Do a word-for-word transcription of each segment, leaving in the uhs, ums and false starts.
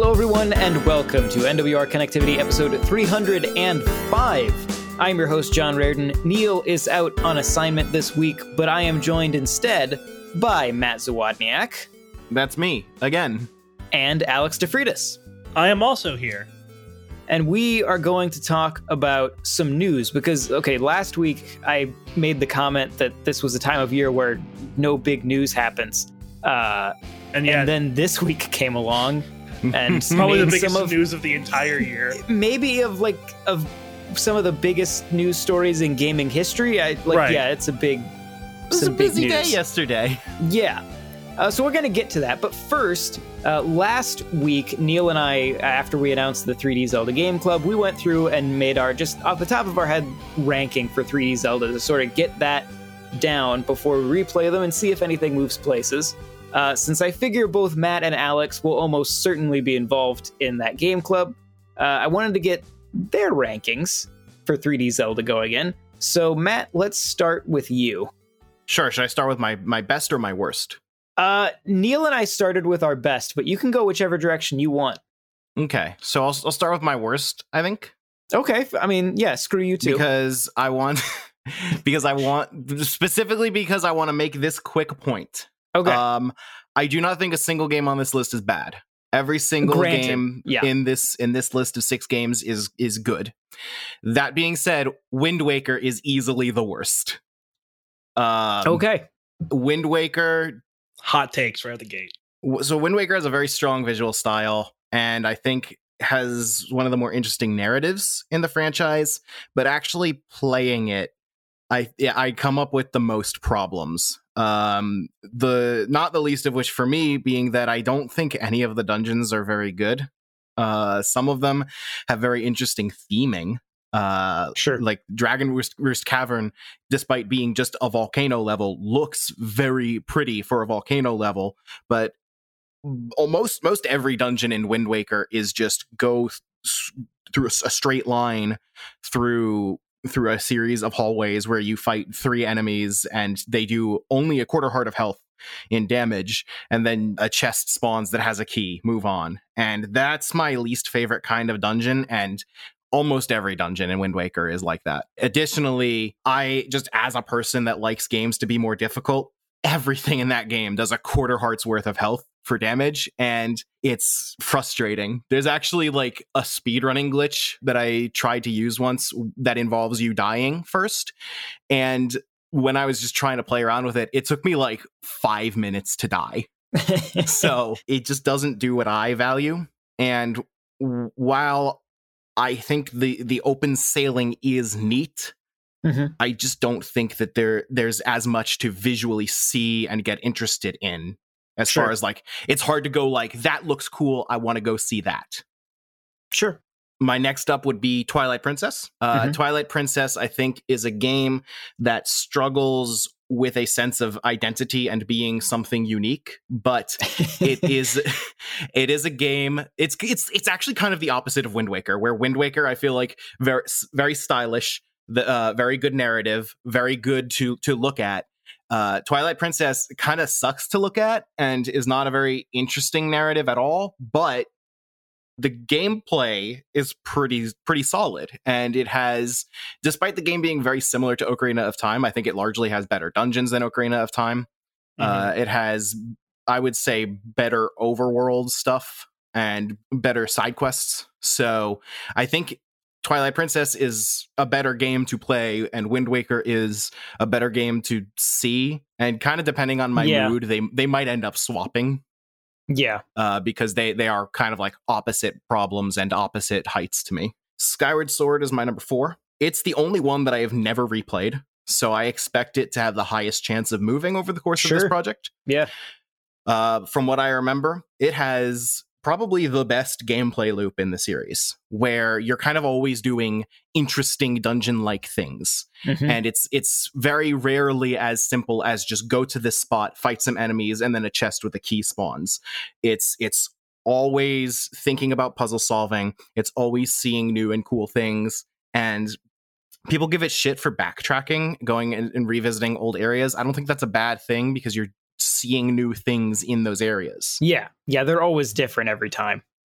Hello, everyone, and welcome to N W R Connectivity episode three hundred five. I'm your host, John Reardon. Neil is out on assignment this week, but I am joined instead by Matt Zawodniak. That's me, again. And Alex DeFreitas. I am also here. And we are going to talk about some news because, okay, last week I made the comment that this was a time of year where no big news happens. Uh, and, yeah, and then this week came along. And probably the biggest some of, news of the entire year. Maybe of like of some of the biggest news stories in gaming history. I like, right. yeah, it's a big. It was some a busy big day news. yesterday. Yeah, uh, so we're gonna get to that. But first, uh, last week, Neil and I, after we announced the three D Zelda Game Club, we went through and made our just off the top of our head ranking for three D Zelda to sort of get that down before we replay them and see if anything moves places. Uh, since I figure both Matt and Alex will almost certainly be involved in that game club, uh, I wanted to get their rankings for three D Zelda going in. So, Matt, let's start with you. Sure. Should I start with my, my best or my worst? Uh, Neil and I started with our best, but you can go whichever direction you want. Okay. So I'll, I'll start with my worst, I think. Okay. I mean, yeah, screw you too. Because I want... because I want... Specifically because I want to make this quick point. Okay. Um, I do not think a single game on this list is bad. Every single Granted, game yeah. in this in this list of six games is is good. That being said, Wind Waker is easily the worst. Um, okay. Wind Waker. Hot takes right at the gate. So Wind Waker has a very strong visual style, and I think has one of the more interesting narratives in the franchise. But actually playing it, I yeah, I come up with the most problems. Um, the not the least of which for me being that I don't think any of the dungeons are very good. Uh, some of them have very interesting theming. Uh, sure. Like Dragon Roost, Roost Cavern, despite being just a volcano level, looks very pretty for a volcano level. But almost most every dungeon in Wind Waker is just go th- through a straight line through. through a series of hallways where you fight three enemies and they do only a quarter heart of health in damage, and then a chest spawns that has a key. Move on. And that's my least favorite kind of dungeon, and almost every dungeon in Wind Waker is like that. Additionally, I just, as a person that likes games to be more difficult, everything in that game does a quarter heart's worth of health for damage, and it's frustrating. There's actually like a speedrunning glitch that I tried to use once that involves you dying first, and when I was just trying to play around with it, it took me like five minutes to die. So it just doesn't do what I value. And while I think the the open sailing is neat, mm-hmm. I just don't think that there there's as much to visually see and get interested in. As sure. far as like, it's hard to go like, that looks cool, I want to go see that. Sure. My next up would be Twilight Princess. Uh, mm-hmm. Twilight Princess, I think, is a game that struggles with a sense of identity and being something unique, but it is it is a game. It's it's it's actually kind of the opposite of Wind Waker, where Wind Waker, I feel like, very very stylish, the uh, very good narrative, very good to to look at. Uh, Twilight Princess kind of sucks to look at and is not a very interesting narrative at all, but the gameplay is pretty pretty solid, and it has, despite the game being very similar to Ocarina of Time, I think it largely has better dungeons than Ocarina of Time. Mm-hmm. Uh, it has, I would say, better overworld stuff and better side quests. So I think Twilight Princess is a better game to play, and Wind Waker is a better game to see. And kind of depending on my yeah. mood, they they might end up swapping. Yeah, uh, because they they are kind of like opposite problems and opposite heights to me. Skyward Sword is my number four. It's the only one that I have never replayed, so I expect it to have the highest chance of moving over the course sure. of this project. Yeah. Uh, from what I remember, it has probably the best gameplay loop in the series, where you're kind of always doing interesting dungeon-like things. Mm-hmm. And it's it's very rarely as simple as just go to this spot, fight some enemies, and then a chest with a key spawns. It's it's always thinking about puzzle solving. It's always seeing new and cool things. And people give it shit for backtracking, going and, and revisiting old areas. I don't think that's a bad thing, because you're seeing new things in those areas. Yeah. Yeah, they're always different every time.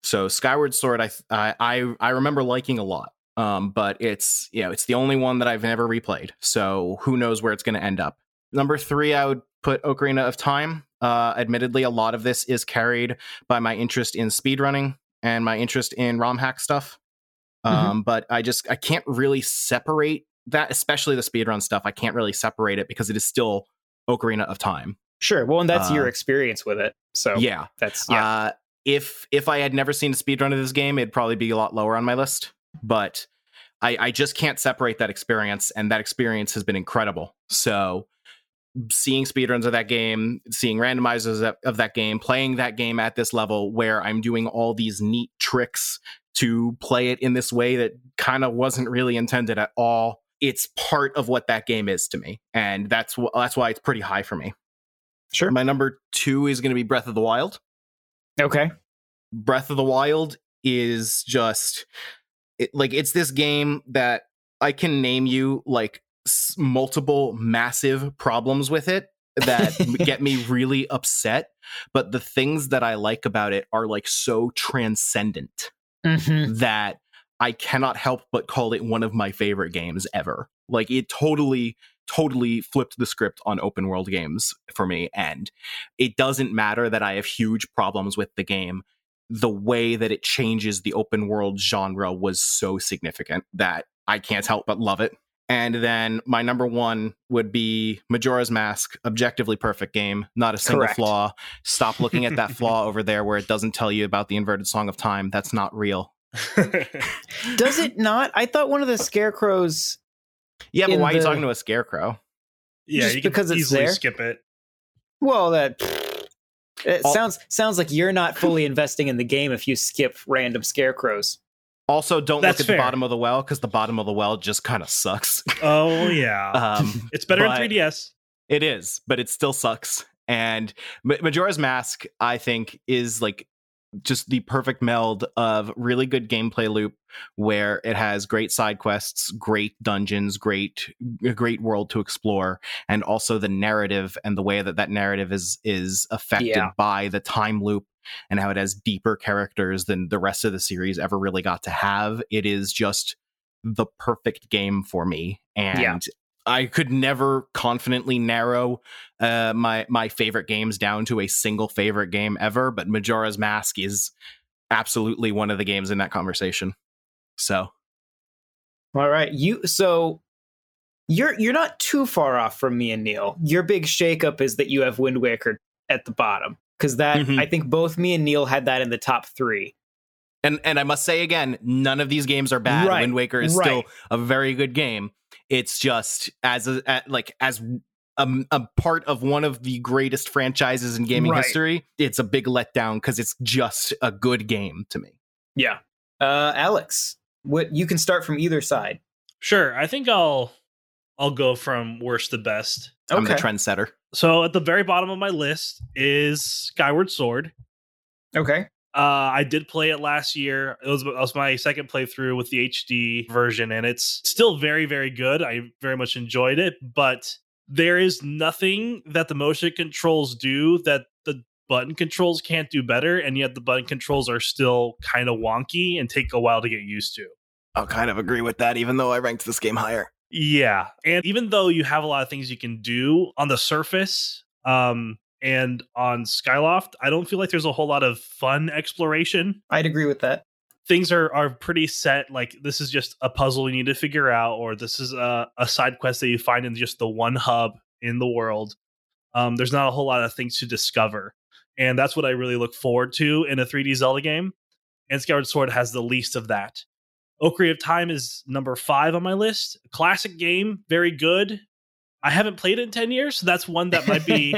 So Skyward Sword, I I I I remember liking a lot, um, but it's you know it's the only one that I've never replayed. So who knows where it's going to end up. Number three, I would put Ocarina of Time. Uh, admittedly, a lot of this is carried by my interest in speedrunning and my interest in ROM hack stuff. Um, mm-hmm. But I just I can't really separate that, especially the speedrun stuff. I can't really separate it because it is still Ocarina of Time. Sure. Well, and that's uh, your experience with it. So yeah, that's yeah. Uh, if if I had never seen a speedrun of this game, it'd probably be a lot lower on my list. But I, I just can't separate that experience, and that experience has been incredible. So seeing speedruns of that game, seeing randomizers of, of that game, playing that game at this level where I'm doing all these neat tricks to play it in this way that kind of wasn't really intended at all. It's part of what that game is to me, and that's wh- that's why it's pretty high for me. Sure. My number two is going to be Breath of the Wild. Okay. Breath of the Wild is just it, like it's this game that I can name you like s- multiple massive problems with it that get me really upset, but the things that I like about it are like so transcendent mm-hmm. that I cannot help but call it one of my favorite games ever. Like it totally totally flipped the script on open world games for me, and it doesn't matter that I have huge problems with the game. The way that it changes the open world genre was so significant that I can't help but love it. And then my number one would be Majora's Mask. Objectively perfect game, not a single Correct. flaw. Stop looking at that flaw over there where it doesn't tell you about the inverted Song of Time. That's not real. Does it not? I thought one of the scarecrows. Yeah, but why the... are you talking to a scarecrow? Yeah, Just you can because it's easily there? skip it. Well, that it All... sounds sounds like you're not fully investing in the game if you skip random scarecrows. Also, don't That's look at fair. the bottom of the well, because the bottom of the well just kind of sucks. Oh, yeah. um, it's better in but- three D S. It is, but it still sucks. And Ma- Majora's Mask, I think, is like just the perfect meld of really good gameplay loop where it has great side quests, great dungeons, great a great world to explore, and also the narrative and the way that that narrative is is affected Yeah. by the time loop and how it has deeper characters than the rest of the series ever really got to have. It is just the perfect game for me. And Yeah. I could never confidently narrow uh, my my favorite games down to a single favorite game ever, but Majora's Mask is absolutely one of the games in that conversation. So, All right, you so you're you're not too far off from me and Neil. Your big shakeup is that you have Wind Waker at the bottom, because that Mhm. I think both me and Neil had that in the top three. and and I must say again, none of these games are bad. Right, Wind Waker is right. still a very good game. It's just as a, a like as a, a part of one of the greatest franchises in gaming Right. history. It's a big letdown because it's just a good game to me. Yeah. Uh, Alex, what you can start from either side. Sure, I think I'll I'll go from worst to best. I'm the Okay. trendsetter. So at the very bottom of my list is Skyward Sword. Okay. Uh, I did play it last year. It was, it was my second playthrough with the H D version, and it's still very, very good. I very much enjoyed it, but there is nothing that the motion controls do that the button controls can't do better, and yet the button controls are still kind of wonky and take a while to get used to. I'll kind of agree with that, even though I ranked this game higher. Yeah, and even though you have a lot of things you can do on the surface, um, and on Skyloft, I don't feel like there's a whole lot of fun exploration. I'd agree with that. Things are are pretty set. Like this is just a puzzle you need to figure out, or this is a, a side quest that you find in just the one hub in the world. Um, there's not a whole lot of things to discover, and that's what I really look forward to in a three D Zelda game. And Skyward Sword has the least of that. Ocarina of Time is number five on my list. Classic game, very good. I haven't played it in ten years, so that's one that might be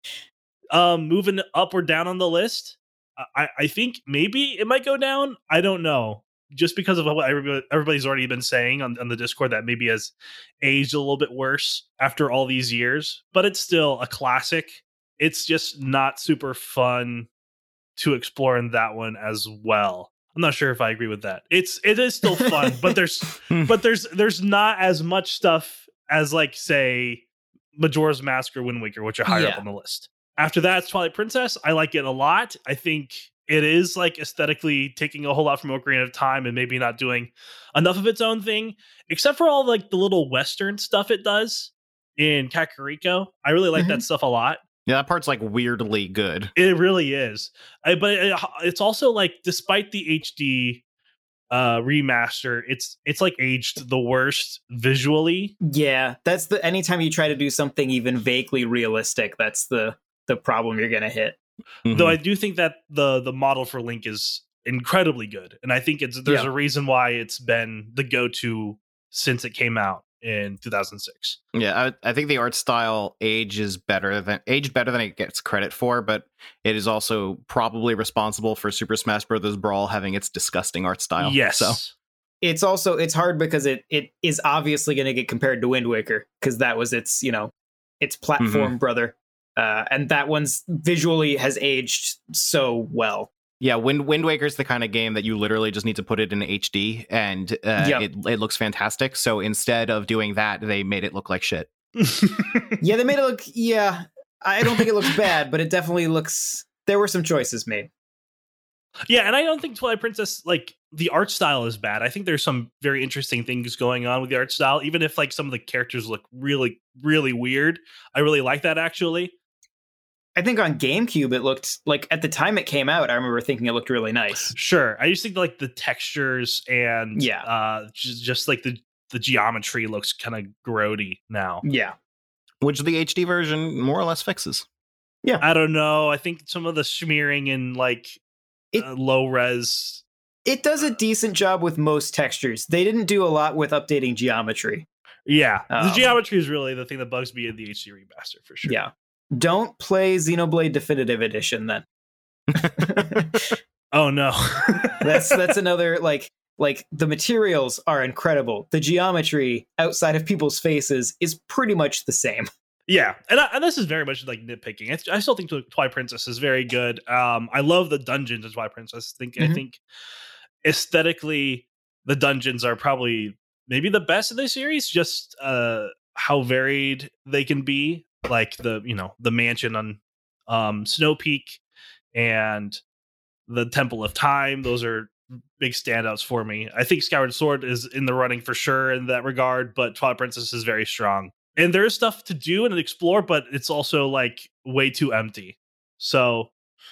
um, moving up or down on the list. I, I think maybe it might go down. I don't know. Just because of what everybody, everybody's already been saying on, on the Discord, that maybe has aged a little bit worse after all these years. But it's still a classic. It's just not super fun to explore in that one as well. I'm not sure if I agree with that. It's it is still fun, but there's but there's there's not as much stuff as like say Majora's Mask or Wind Waker, which are higher Yeah. up on the list. After that, it's Twilight Princess. I like it a lot. I think it is like aesthetically taking a whole lot from Ocarina of Time and maybe not doing enough of its own thing, except for all like the little Western stuff it does in Kakariko. I really like Mhm. that stuff a lot. Yeah, that part's like weirdly good. It really is. I, but it, it's also like, despite the H D uh, remaster, it's it's like aged the worst visually. Yeah, that's the anytime you try to do something even vaguely realistic, that's the the problem you're gonna hit. Mhm. Though I do think that the the model for Link is incredibly good, and I think it's there's Yeah. a reason why it's been the go-to since it came out in two thousand six. Yeah, I, I think the art style ages better than aged better than it gets credit for, but it is also probably responsible for Super Smash Bros. Brawl having its disgusting art style. Yes. So It's also it's hard because it it is obviously gonna get compared to Wind Waker, because that was its, you know, its platform brother. Uh, and that one's visually has aged so well. yeah, Wind Wind Waker's the kind of game that you literally just need to put it in H D, and uh, Yep. it it looks fantastic. So instead of doing that, they made it look like shit. Yeah, they made it look. Yeah, I don't think it looks bad, but it definitely looks. There were some choices made. Yeah, and I don't think Twilight Princess, like, the art style is bad. I think there's some very interesting things going on with the art style, even if like some of the characters look really, really weird. I really like that, actually. I think on GameCube it looked like at the time it came out. I remember thinking it looked really nice. Sure, I just think like the textures and Yeah. uh, just, just like the the geometry looks kind of grody now. Yeah, Which the H D version more or less fixes. I don't know. I think some of the smearing and like It- uh, low res. it does a decent job with most textures. They didn't do a lot with updating geometry. Yeah, the Um, geometry is really the thing that bugs me in the H D remaster for sure. Yeah, don't play Xenoblade Definitive Edition then. Oh no. That's that's another like like the materials are incredible. The geometry outside of people's faces is pretty much the same. Yeah, and, I, and this is very much like nitpicking. I, I still think Twilight Princess is very good. Um, I love the dungeons in Twilight Princess. I think I Mhm. think aesthetically, the dungeons are probably maybe the best of the series. Just uh, how varied they can be, like the you know the mansion on um, Snow Peak and the Temple of Time. Those are big standouts for me. I think Skyward Sword is in the running for sure in that regard, but Twilight Princess is very strong. And there is stuff to do and explore, but it's also like way too empty. So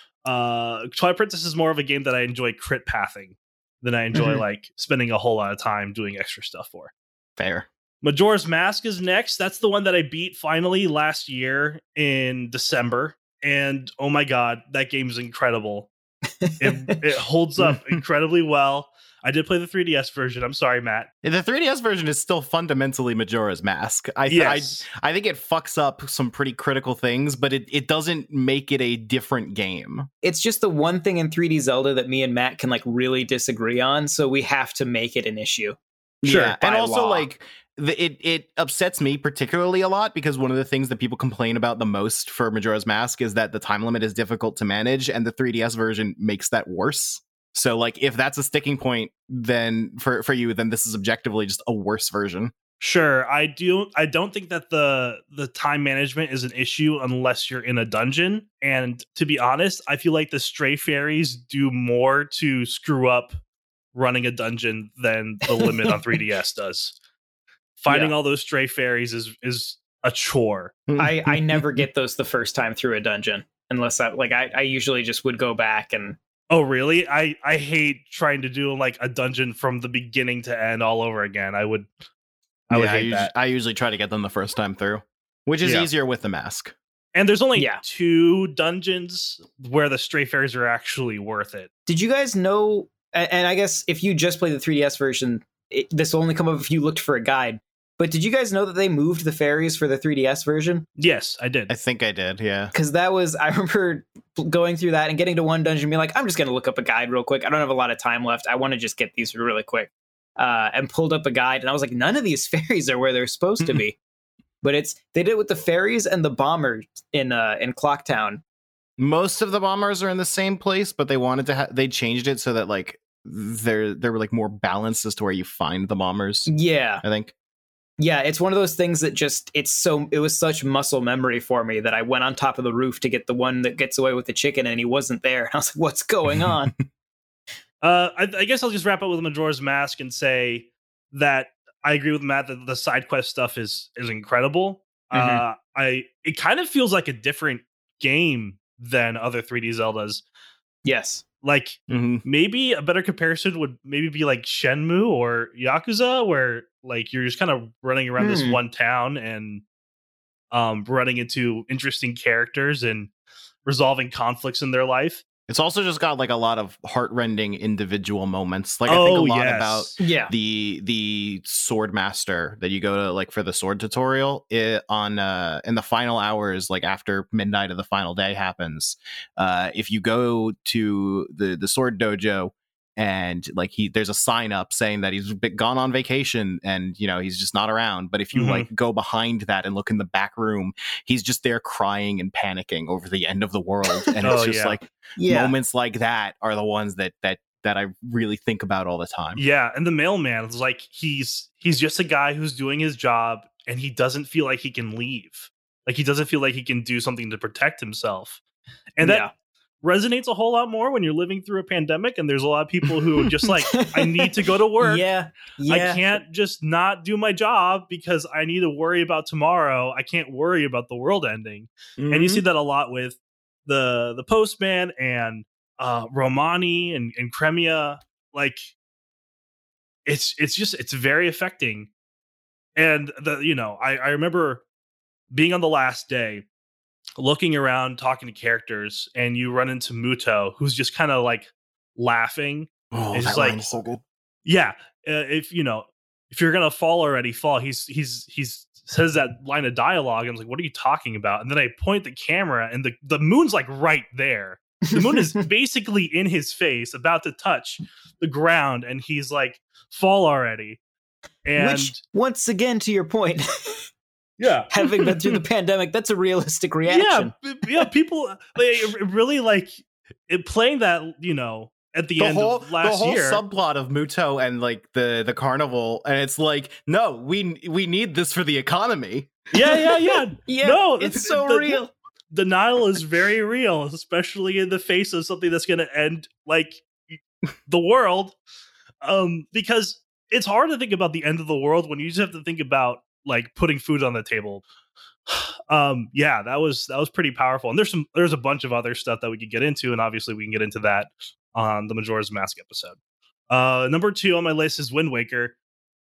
uh Twilight Princess is more of a game that I enjoy crit pathing than I enjoy Mhm. like spending a whole lot of time doing extra stuff for. Fair. Majora's Mask is next. That's the one that I beat finally last year in December. And oh my god, that game is incredible. It, it holds up incredibly well. I did play the three D S version. I'm sorry, Matt. The three D S version is still fundamentally Majora's Mask. I th- Yes. I, I think it fucks up some pretty critical things, but it, it doesn't make it a different game. It's just the one thing in three D Zelda that me and Matt can like really disagree on, so we have to make it an issue. Sure, Yeah, and by also law. like the, it it upsets me particularly a lot because one of the things that people complain about the most for Majora's Mask is that the time limit is difficult to manage, and the three D S version makes that worse. So like if that's a sticking point, then for for you, then this is objectively just a worse version. Sure, I do. I don't think that the the time management is an issue unless you're in a dungeon. And to be honest, I feel like the stray fairies do more to screw up running a dungeon than the limit on three D S does. Finding all those stray fairies is is a chore. I, I never get those the first time through a dungeon unless I like I, I usually just would go back and Oh, really? I I hate trying to do like a dungeon from the beginning to end all over again. I would I would Yeah, hate usu- that. I usually try to get them the first time through, which is Yeah. easier with the mask. And there's only Yeah. two dungeons where the stray fairies are actually worth it. Did you guys know? And, and I guess if you just play the three D S version, it, this will only come up if you looked for a guide. But did you guys know that they moved the fairies for the three D S version? Yes, I did. I think I did, yeah. Because that was, I remember going through that and getting to one dungeon and being like, I'm just going to look up a guide real quick. I don't have a lot of time left. I want to just get these really quick. Uh, and pulled up a guide. And I was like, none of these fairies are where they're supposed to be. But it's, they did it with the fairies and the bombers in uh, in Clocktown. Most of the bombers are in the same place, but they wanted to ha- they changed it so that like there there were like more balance as to where you find the bombers, Yeah. I think. Yeah, it's one of those things that just it's so it was such muscle memory for me that I went on top of the roof to get the one that gets away with the chicken, and he wasn't there. And I was like, "What's going on?" uh, I, I guess I'll just wrap up with Majora's Mask and say that I agree with Matt that the side quest stuff is is incredible. Mhm. Uh, I it kind of feels like a different game than other three D Zeldas. Yes. Like Mhm. maybe a better comparison would maybe be like Shenmue or Yakuza, where like you're just kind of running around this Hmm. one town and um, running into interesting characters and resolving conflicts in their life. It's also just got like a lot of heartrending individual moments. Like I think a Oh, lot yes. about Yeah. the the sword master that you go to like for the sword tutorial it, on uh in the final hours, like after midnight of the final day happens. Uh if you go to the the sword dojo and like he there's a sign up saying that he's been gone on vacation and you know he's just not around, but if you Mhm. like go behind that and look in the back room, he's just there crying and panicking over the end of the world. And it's Oh, just yeah. like Yeah. moments like that are the ones that that that I really think about all the time. Yeah, and the mailman is like he's he's just a guy who's doing his job and he doesn't feel like he can leave. Like he doesn't feel like he can do something to protect himself. And that Yeah. resonates a whole lot more when you're living through a pandemic and there's a lot of people who are just like, I need to go to work. Yeah. Yeah. I can't just not do my job because I need to worry about tomorrow. I can't worry about the world ending. And you Mhm. see that a lot with the the postman and uh Romani and, and Cremia. Like it's it's just it's very affecting. And the you know, I, I remember being on the last day, looking around, talking to characters, and you run into Muto, who's just kind of like laughing. Oh, It's that like- line is so good. Yeah, uh, if you know, if you're gonna fall already, fall. He's he's he's says that line of dialogue. And I was like, what are you talking about? And then I point the camera, and the the moon's like right there. The moon is basically in his face, about to touch the ground, and he's like, fall already. And Which, once again, to your point, yeah, having been through the pandemic, that's a realistic reaction. yeah, b- yeah. People like, it really like it playing that. You know, at the, The end whole of last the whole year. subplot of Muto and like the the carnival, and it's like, no, we we need this for the economy. yeah, yeah, yeah. Yeah, No, it's it's- so the- real. Denial is very real, especially in the face of something that's going to end like the world. Um, because it's hard to think about the end of the world when you just have to think about like putting food on the table. Um, yeah, that was that was pretty powerful. And there's some there's a bunch of other stuff that we could get into, and obviously we can get into that on the Majora's Mask episode. Uh, number two on my list is Wind Waker.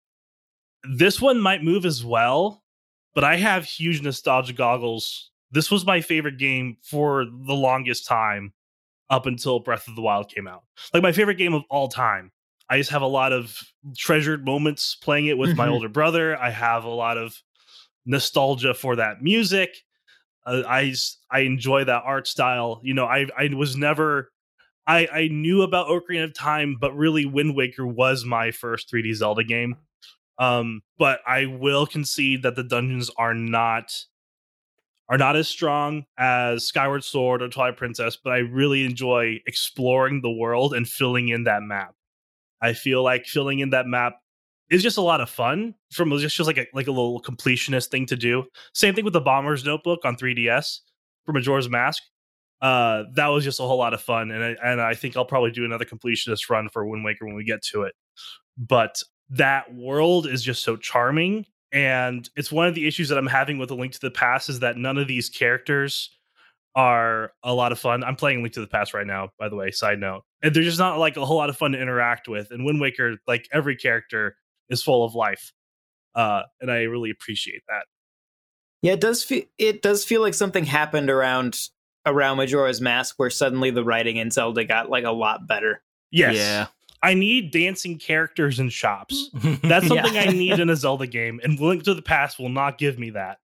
This one might move as well, but I have huge nostalgia goggles. This was my favorite game for the longest time up until Breath of the Wild came out. Like my favorite game of all time. I just have a lot of treasured moments playing it with my Mhm. older brother. I have a lot of nostalgia for that music. Uh, I s- I enjoy that art style. You know, I I was never I I knew about Ocarina of Time, but really Wind Waker was my first three D Zelda game. Um, but I will concede that the dungeons are not are not as strong as Skyward Sword or Twilight Princess, but I really enjoy exploring the world and filling in that map. I feel like filling in that map is just a lot of fun. From it's just like a like a little completionist thing to do. Same thing with the Bomber's Notebook on three D S for Majora's Mask. Uh, that was just a whole lot of fun, and I, and I think I'll probably do another completionist run for Wind Waker when we get to it. But that world is just so charming, and it's one of the issues that I'm having with A Link to the Past is that none of these characters are a lot of fun. I'm playing Link to the Past right now, by the way, side note. And they're just not like a whole lot of fun to interact with. And Wind Waker, like every character is full of life. Uh, and I really appreciate that. Yeah, it does feel it does feel like something happened around around Majora's Mask where suddenly the writing in Zelda got like a lot better. Yes. Yeah. I need dancing characters in shops. That's something Yeah. I need in a Zelda game, and Link to the Past will not give me that.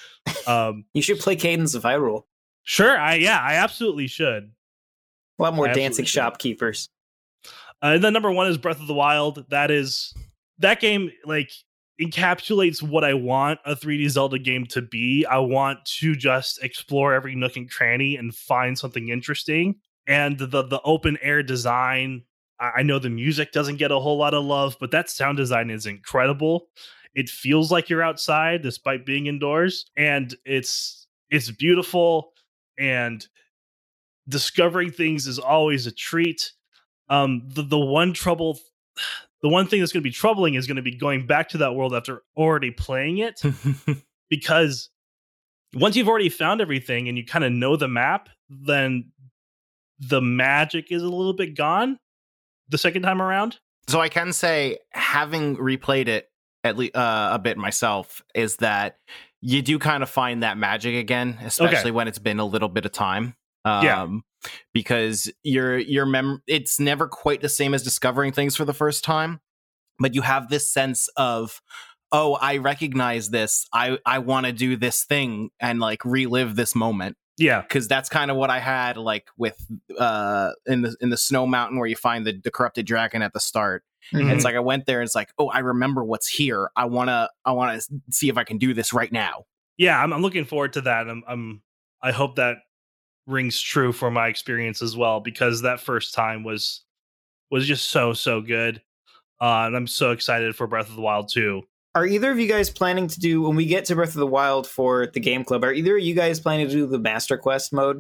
Um, You should play Cadence of Hyrule. sure, I yeah, I absolutely should. A lot more I dancing absolutely should. shopkeepers. Uh, and then number one is Breath of the Wild. That is that game like encapsulates what I want a three D Zelda game to be. I want to just explore every nook and cranny and find something interesting. And the the open air design, I I know the music doesn't get a whole lot of love, but that sound design is incredible. It feels like you're outside despite being indoors, and it's it's beautiful, and discovering things is always a treat. Um, the the one trouble, the one thing that's going to be troubling is going to be going back to that world after already playing it, because once you've already found everything and you kind of know the map, then the magic is a little bit gone the second time around. So I can say, having replayed it at least uh, a bit myself, is that you do kind of find that magic again, especially Okay. when it's been a little bit of time. Um, Yeah. Because your your mem it's never quite the same as discovering things for the first time, but you have this sense of, oh, I recognize this. I I want to do this thing and like relive this moment. Yeah. Because that's kind of what I had like with uh in the in the Snow Mountain, where you find the, the corrupted dragon at the start. Mhm. It's like I went there and it's like, oh, I remember what's here. I wanna I wanna see if I can do this right now. Yeah, I'm, I'm looking forward to that. I'm, I'm I hope that rings true for my experience as well, because that first time was was just so so good. Uh, and I'm so excited for Breath of the Wild two. Are either of you guys planning to do, when we get to Breath of the Wild for the game club, are either of you guys planning to do the Master Quest mode?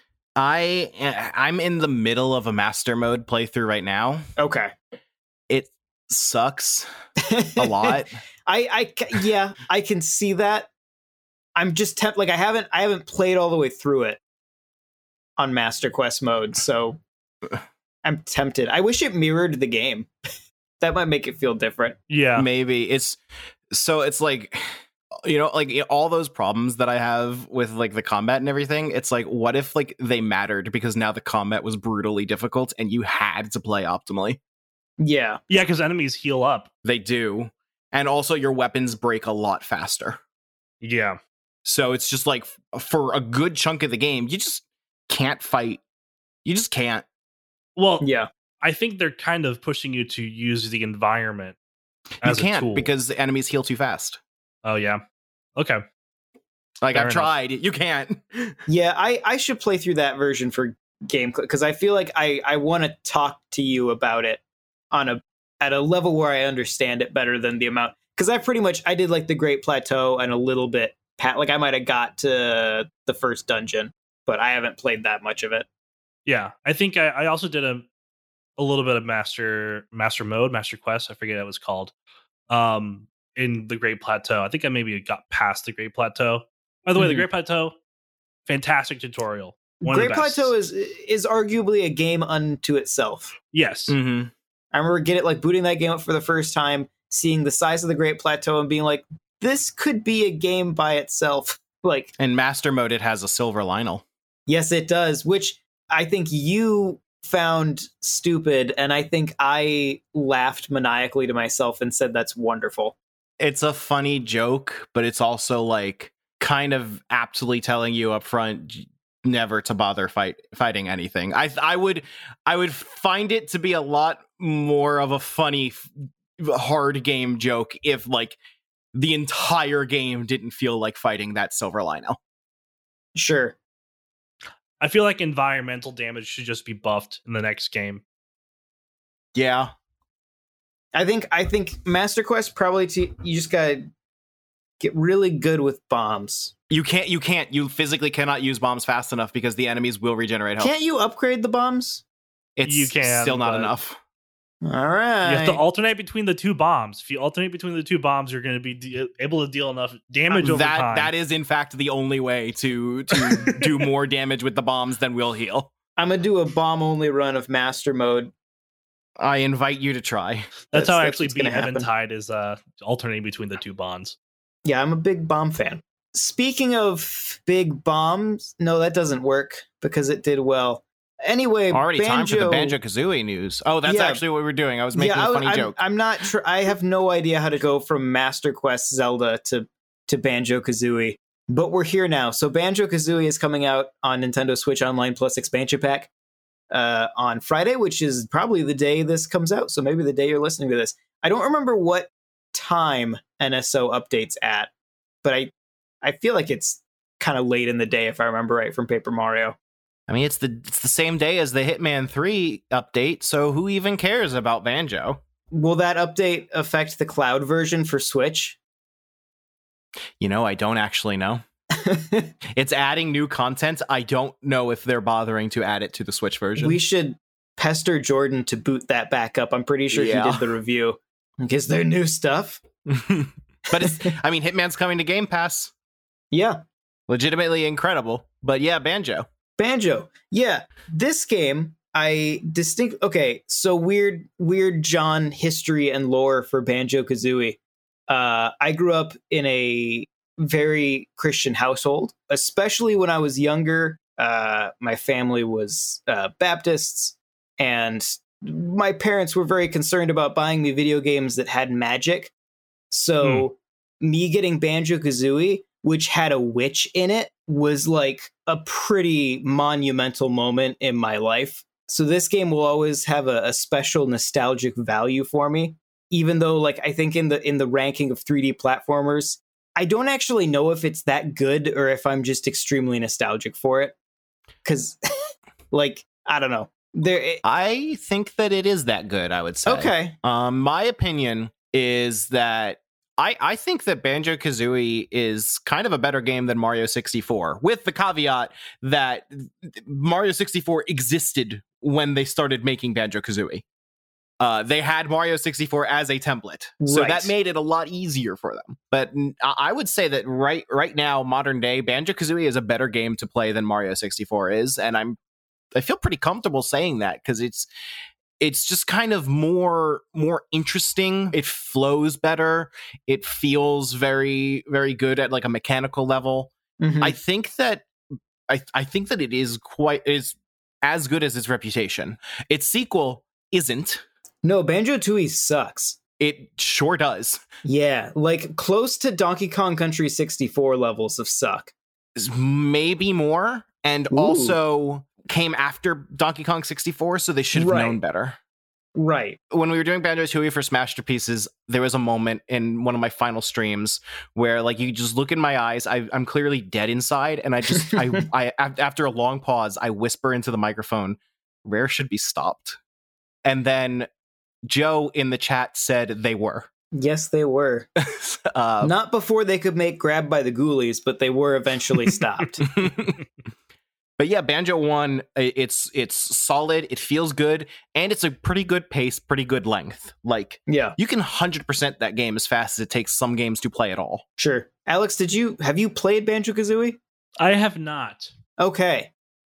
I I'm in the middle of a master mode playthrough right now. Okay. It sucks a lot. I, I, ca- yeah, I can see that. I'm just temp- like I haven't, I haven't played all the way through it on Master Quest mode, so I'm tempted. I wish it mirrored the game. That might make it feel different. Yeah, Maybe it's so it's like, you know, like all those problems that I have with like the combat and everything. It's like, what if like they mattered, because now the combat was brutally difficult and you had to play optimally. Yeah. yeah, because enemies heal up. They do, and also your weapons break a lot faster. Yeah, So it's just like f- for a good chunk of the game, you just can't fight. You just can't. well, Yeah. I think they're kind of pushing you to use the environment You as a can't tool. because the enemies heal too fast. Oh yeah, okay. Like Fair I've enough. tried. You can't. Yeah, I, I should play through that version for game because I feel like I, I want to talk to you about it on a at a level where I understand it better than the amount, because I pretty much I did like the Great Plateau and a little bit pat like I might have got to the first dungeon, but I haven't played that much of it. Yeah, I think I, I also did a a little bit of master master mode, master quest. I forget what it was called. Um, in the Great Plateau, I think I maybe got past the Great Plateau. By the way, the Mhm. Great Plateau, fantastic tutorial. One Great of the best. Plateau is is arguably a game unto itself. yes, Mm-hmm. I remember getting like booting that game up for the first time, seeing the size of the Great Plateau and being like, this could be a game by itself. Like, In master mode, it has a silver Lionel. yes, it does, which I think you found stupid, and I think I laughed maniacally to myself and said that's wonderful. It's a funny joke, but it's also like kind of aptly telling you up front j- never to bother fight fighting anything. I I would I would find it to be a lot more of a funny f- hard game joke if like the entire game didn't feel like fighting that silver Lionel. Sure. I feel like environmental damage should just be buffed in the next game. Yeah. I think I think Master Quest probably to, you just gotta get really good with bombs. You can't you can't you physically cannot use bombs fast enough because the enemies will regenerate health. Can't you upgrade the bombs? It's You can, still not but- enough. All right. You have to alternate between the two bombs. If you alternate between the two bombs, you're going to be de- able to deal enough damage over that time. that is in fact the only way to to do more damage with the bombs than will heal. I'm gonna do a bomb only run of Master Mode. I invite you to try. That's, That's- how I that's actually what's beat gonna happen. Eventide is uh, alternating between the two bonds. Yeah, I'm a big bomb fan. Speaking of big bombs, no, that doesn't work because it did well. Anyway, Already Banjo, time for the Banjo Kazooie news. Oh, that's Yeah. actually what we were doing. I was making yeah, a I, funny I'm, joke. I'm not. Tr- I have no idea how to go from Master Quest Zelda to to Banjo Kazooie, but we're here now. So Banjo Kazooie is coming out on Nintendo Switch Online Plus expansion pack uh, on Friday, which is probably the day this comes out. So maybe the day you're listening to this. I don't remember what time N S O updates at, but I I feel like it's kind of late in the day if I remember right from Paper Mario. I mean, it's the it's the same day as the Hitman three update, so who even cares about Banjo? Will that update affect the cloud version for Switch? You know, I don't actually know. It's adding new content. I don't know if they're bothering to add it to the Switch version. We should pester Jordan to boot that back up. I'm pretty sure Yeah. he did the review. Like, is there new stuff? But it's, I mean, Hitman's coming to Game Pass. Yeah. Legitimately incredible. But yeah, Banjo. Banjo. Yeah. This game, I distinct. Okay, so weird, weird John history and lore for Banjo-Kazooie. Uh, I grew up in a very Christian household, especially when I was younger. Uh, my family was uh, Baptists, and my parents were very concerned about buying me video games that had magic. So hmm. me getting Banjo-Kazooie, which had a witch in it, was like a pretty monumental moment in my life. So this game will always have a, a special nostalgic value for me, even though, like, I think in the in the ranking of three D platformers, I don't actually know if it's that good or if I'm just extremely nostalgic for it. Because, like, I don't know. There, it, I think that it is that good, I would say. Okay. Um, my opinion is that I, I think that Banjo-Kazooie is kind of a better game than Mario sixty-four, with the caveat that Mario sixty-four existed when they started making Banjo-Kazooie. Uh, they had Mario sixty-four as a template, so right. that made it a lot easier for them. But I would say that right right now, modern day, Banjo-Kazooie is a better game to play than Mario sixty-four is, and I'm I feel pretty comfortable saying that because it's it's just kind of more more interesting. It flows better. It feels very very good at like a mechanical level. Mm-hmm. I think that I I think that it is quite is as good as its reputation. Its sequel isn't. No, Banjo-Tooie sucks. It sure does. Yeah, like close to Donkey Kong Country sixty-four levels of suck. Maybe more, and Ooh. also came after Donkey Kong sixty-four, so they should have right. known better. Right. When we were doing Banjo-Tooie for Smasterpieces, there was a moment in one of my final streams where, like, you just look in my eyes. I, I'm clearly dead inside, and I just, I, I, after a long pause, I whisper into the microphone, "Rare should be stopped." And then Joe in the chat said they were. Yes, they were. uh, Not before they could make Grab by the Ghoulies, but they were eventually stopped. But yeah, Banjo one, it's it's solid, it feels good, and it's a pretty good pace, pretty good length. Like, yeah, you can one hundred percent that game as fast as it takes some games to play at all. Sure. Alex, did you have you played Banjo-Kazooie? I have not. Okay.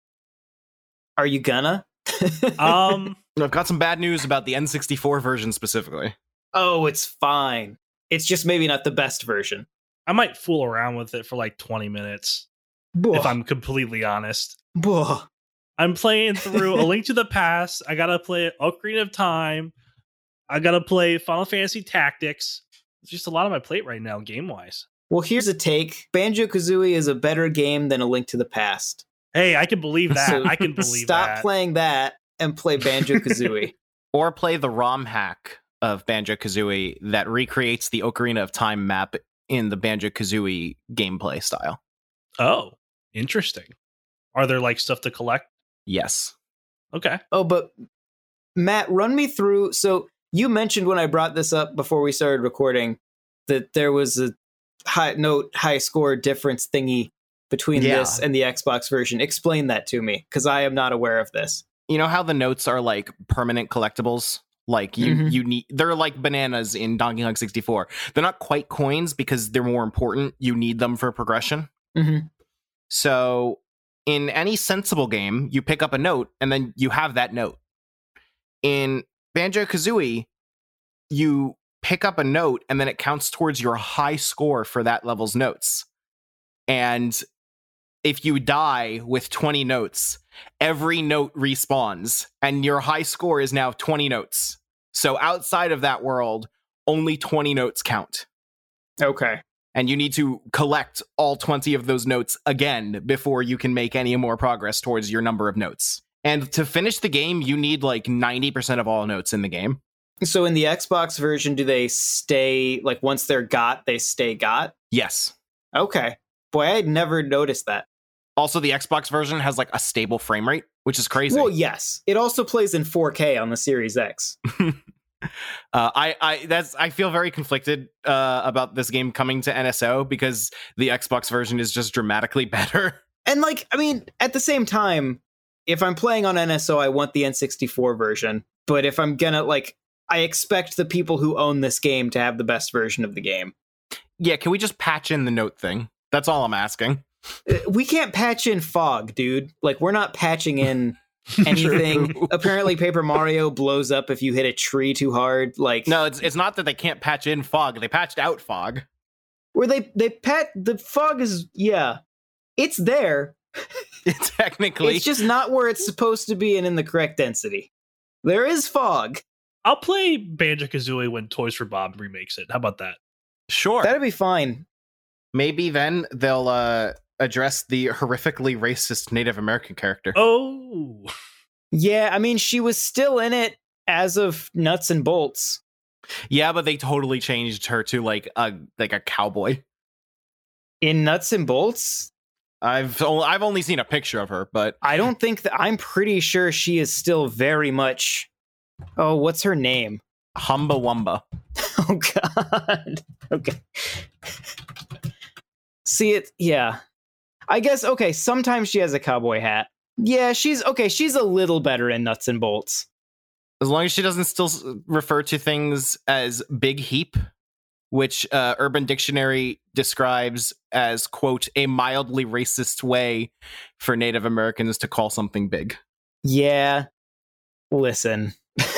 Are you gonna? um, I've got some bad news about the N sixty-four version specifically. Oh, it's fine. It's just maybe not the best version. I might fool around with it for like twenty minutes. Boah. If I'm completely honest. Boah. I'm playing through A Link to the Past. I gotta play Ocarina of Time. I gotta play Final Fantasy Tactics. It's just a lot on my plate right now, game-wise. Well, here's a take. Banjo-Kazooie is a better game than A Link to the Past. Hey, I can believe that. So I can believe stop that. Stop playing that and play Banjo-Kazooie. Or play the ROM hack of Banjo-Kazooie that recreates the Ocarina of Time map in the Banjo-Kazooie gameplay style. Oh, interesting. Are there like stuff to collect? Yes. Okay. Oh, but Matt, run me through. So you mentioned when I brought this up before we started recording that there was a high note, high score difference thingy between yeah. this and the Xbox version. Explain that to me, because I am not aware of this. You know how the notes are like permanent collectibles? Like you, mm-hmm. you need, they're like bananas in Donkey Kong sixty-four. They're not quite coins because they're more important. You need them for progression. Mm-hmm. So in any sensible game, you pick up a note and then you have that note. In Banjo-Kazooie, you pick up a note and then it counts towards your high score for that level's notes. And if you die with twenty notes, every note respawns and your high score is now twenty notes. So outside of that world, only twenty notes count. Okay. And you need to collect all twenty of those notes again before you can make any more progress towards your number of notes. And to finish the game, you need like ninety percent of all notes in the game. So in the Xbox version, do they stay, like once they're got, they stay got? Yes. Okay. Boy, I had never noticed that. Also, the Xbox version has like a stable frame rate, which is crazy. Well, yes. It also plays in four K on the Series X. Uh, I, I, that's, I feel very conflicted uh, about this game coming to N S O because the Xbox version is just dramatically better. And like, I mean, at the same time, if I'm playing on N S O, I want the N sixty-four version. But if I'm gonna like, I expect the people who own this game to have the best version of the game. Yeah, can we just patch in the note thing? That's all I'm asking. We can't patch in fog, dude. Like, we're not patching in anything. Apparently Paper Mario blows up if you hit a tree too hard. Like, no, it's it's not that they can't patch in fog. They patched out fog. Where they they pat the fog is yeah, it's there. Technically, it's just not where it's supposed to be and in the correct density. There is fog. I'll play Banjo-Kazooie when Toys for Bob remakes it. How about that? Sure, that'd be fine. Maybe then they'll uh, address the horrifically racist Native American character. Oh, yeah. I mean, she was still in it as of Nuts and Bolts. Yeah, but they totally changed her to like a like a cowboy in Nuts and Bolts. I've only, I've only seen a picture of her, but I don't think that I'm pretty sure she is still very much. Oh, what's her name? Humba Wumba. Oh God. Okay. See it? Yeah. I guess. Okay. Sometimes she has a cowboy hat. Yeah, she's okay. She's a little better in Nuts and Bolts. As long as she doesn't still refer to things as big heap, which uh, Urban Dictionary describes as, quote, a mildly racist way for Native Americans to call something big. Yeah. Listen.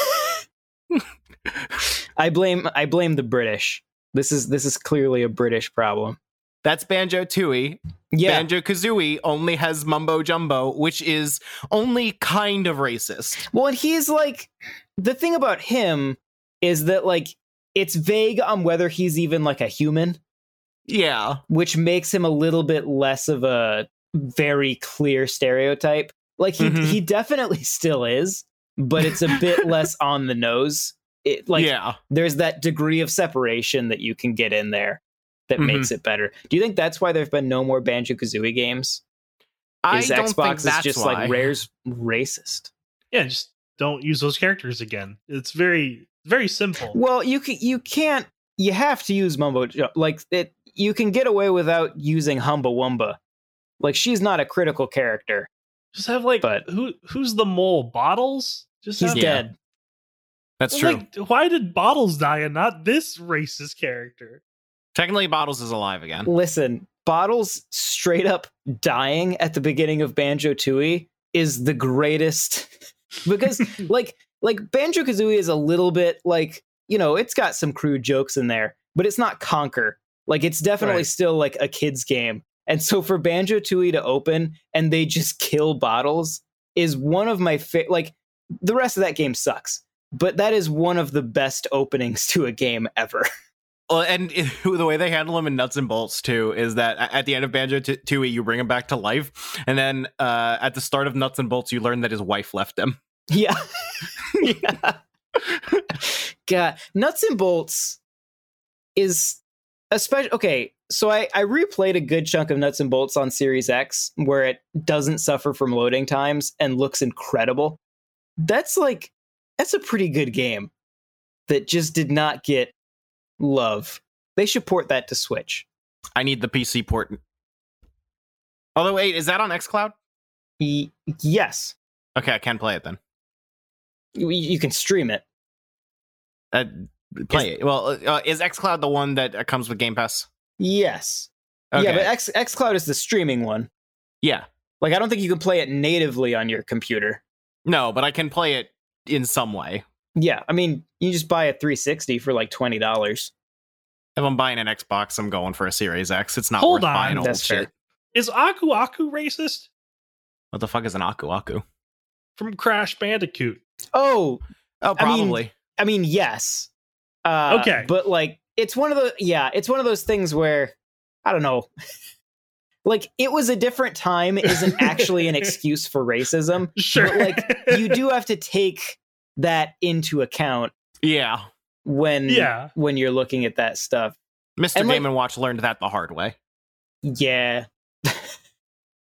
I blame I blame the British. This is this is clearly a British problem. That's Banjo-Tooie. Yeah. Banjo-Kazooie only has Mumbo Jumbo, which is only kind of racist. Well, and he's like, the thing about him is that like it's vague on whether he's even like a human. Yeah. Which makes him a little bit less of a very clear stereotype. Like he mm-hmm. he definitely still is, but it's a bit less on the nose. It like yeah. There's that degree of separation that you can get in there that mm-hmm. makes it better. Do you think that's why there've been no more Banjo-Kazooie games? I is don't Xbox think that's is just why. like Rare's racist. Yeah, just don't use those characters again. It's very very simple. Well, you can you can't you have to use Mumbo like it. You can get away without using Humba Wumba. Like she's not a critical character. Just have like but who who's the mole? Bottles? Just he's have, dead. That's true. Like, why did Bottles die and not this racist character? Technically, Bottles is alive again. Listen, Bottles straight up dying at the beginning of Banjo-Tooie is the greatest because like like Banjo-Kazooie is a little bit like, you know, it's got some crude jokes in there, but it's not Conker. Like it's definitely right. still like a kid's game. And so for Banjo-Tooie to open and they just kill Bottles is one of my fa- like the rest of that game sucks, but that is one of the best openings to a game ever. Well, and it, the way they handle him in Nuts and Bolts too is that at the end of Banjo-Tooie you bring him back to life, and then uh, at the start of Nuts and Bolts you learn that his wife left him. Yeah. Yeah. God, Nuts and Bolts is especially okay. So I, I replayed a good chunk of Nuts and Bolts on Series X where it doesn't suffer from loading times and looks incredible. That's like, that's a pretty good game that just did not get love. They should port that to Switch. I need the P C port. Although, wait, is that on xCloud? Y- yes. Okay, I can play it then. You, you can stream it. Uh, play is, it. Well, uh, is xCloud the one that uh, comes with Game Pass? Yes. Okay. Yeah, but X, xCloud is the streaming one. Yeah. Like, I don't think you can play it natively on your computer. No, but I can play it in some way. Yeah, I mean, you just buy a three sixty for like twenty dollars. If I'm buying an Xbox, I'm going for a Series X. It's not Hold worth on, buying old that's shit. fair. Is Aku Aku racist? What the fuck is an Aku Aku? From Crash Bandicoot. Oh, oh, probably. I mean, I mean yes. Uh, okay, but like, it's one of the yeah, it's one of those things where I don't know. Like, it was a different time isn't actually an excuse for racism. Sure, but like, you do have to take that into account. Yeah. When yeah. when you're looking at that stuff. Mister And Game like, and Watch learned that the hard way. Yeah.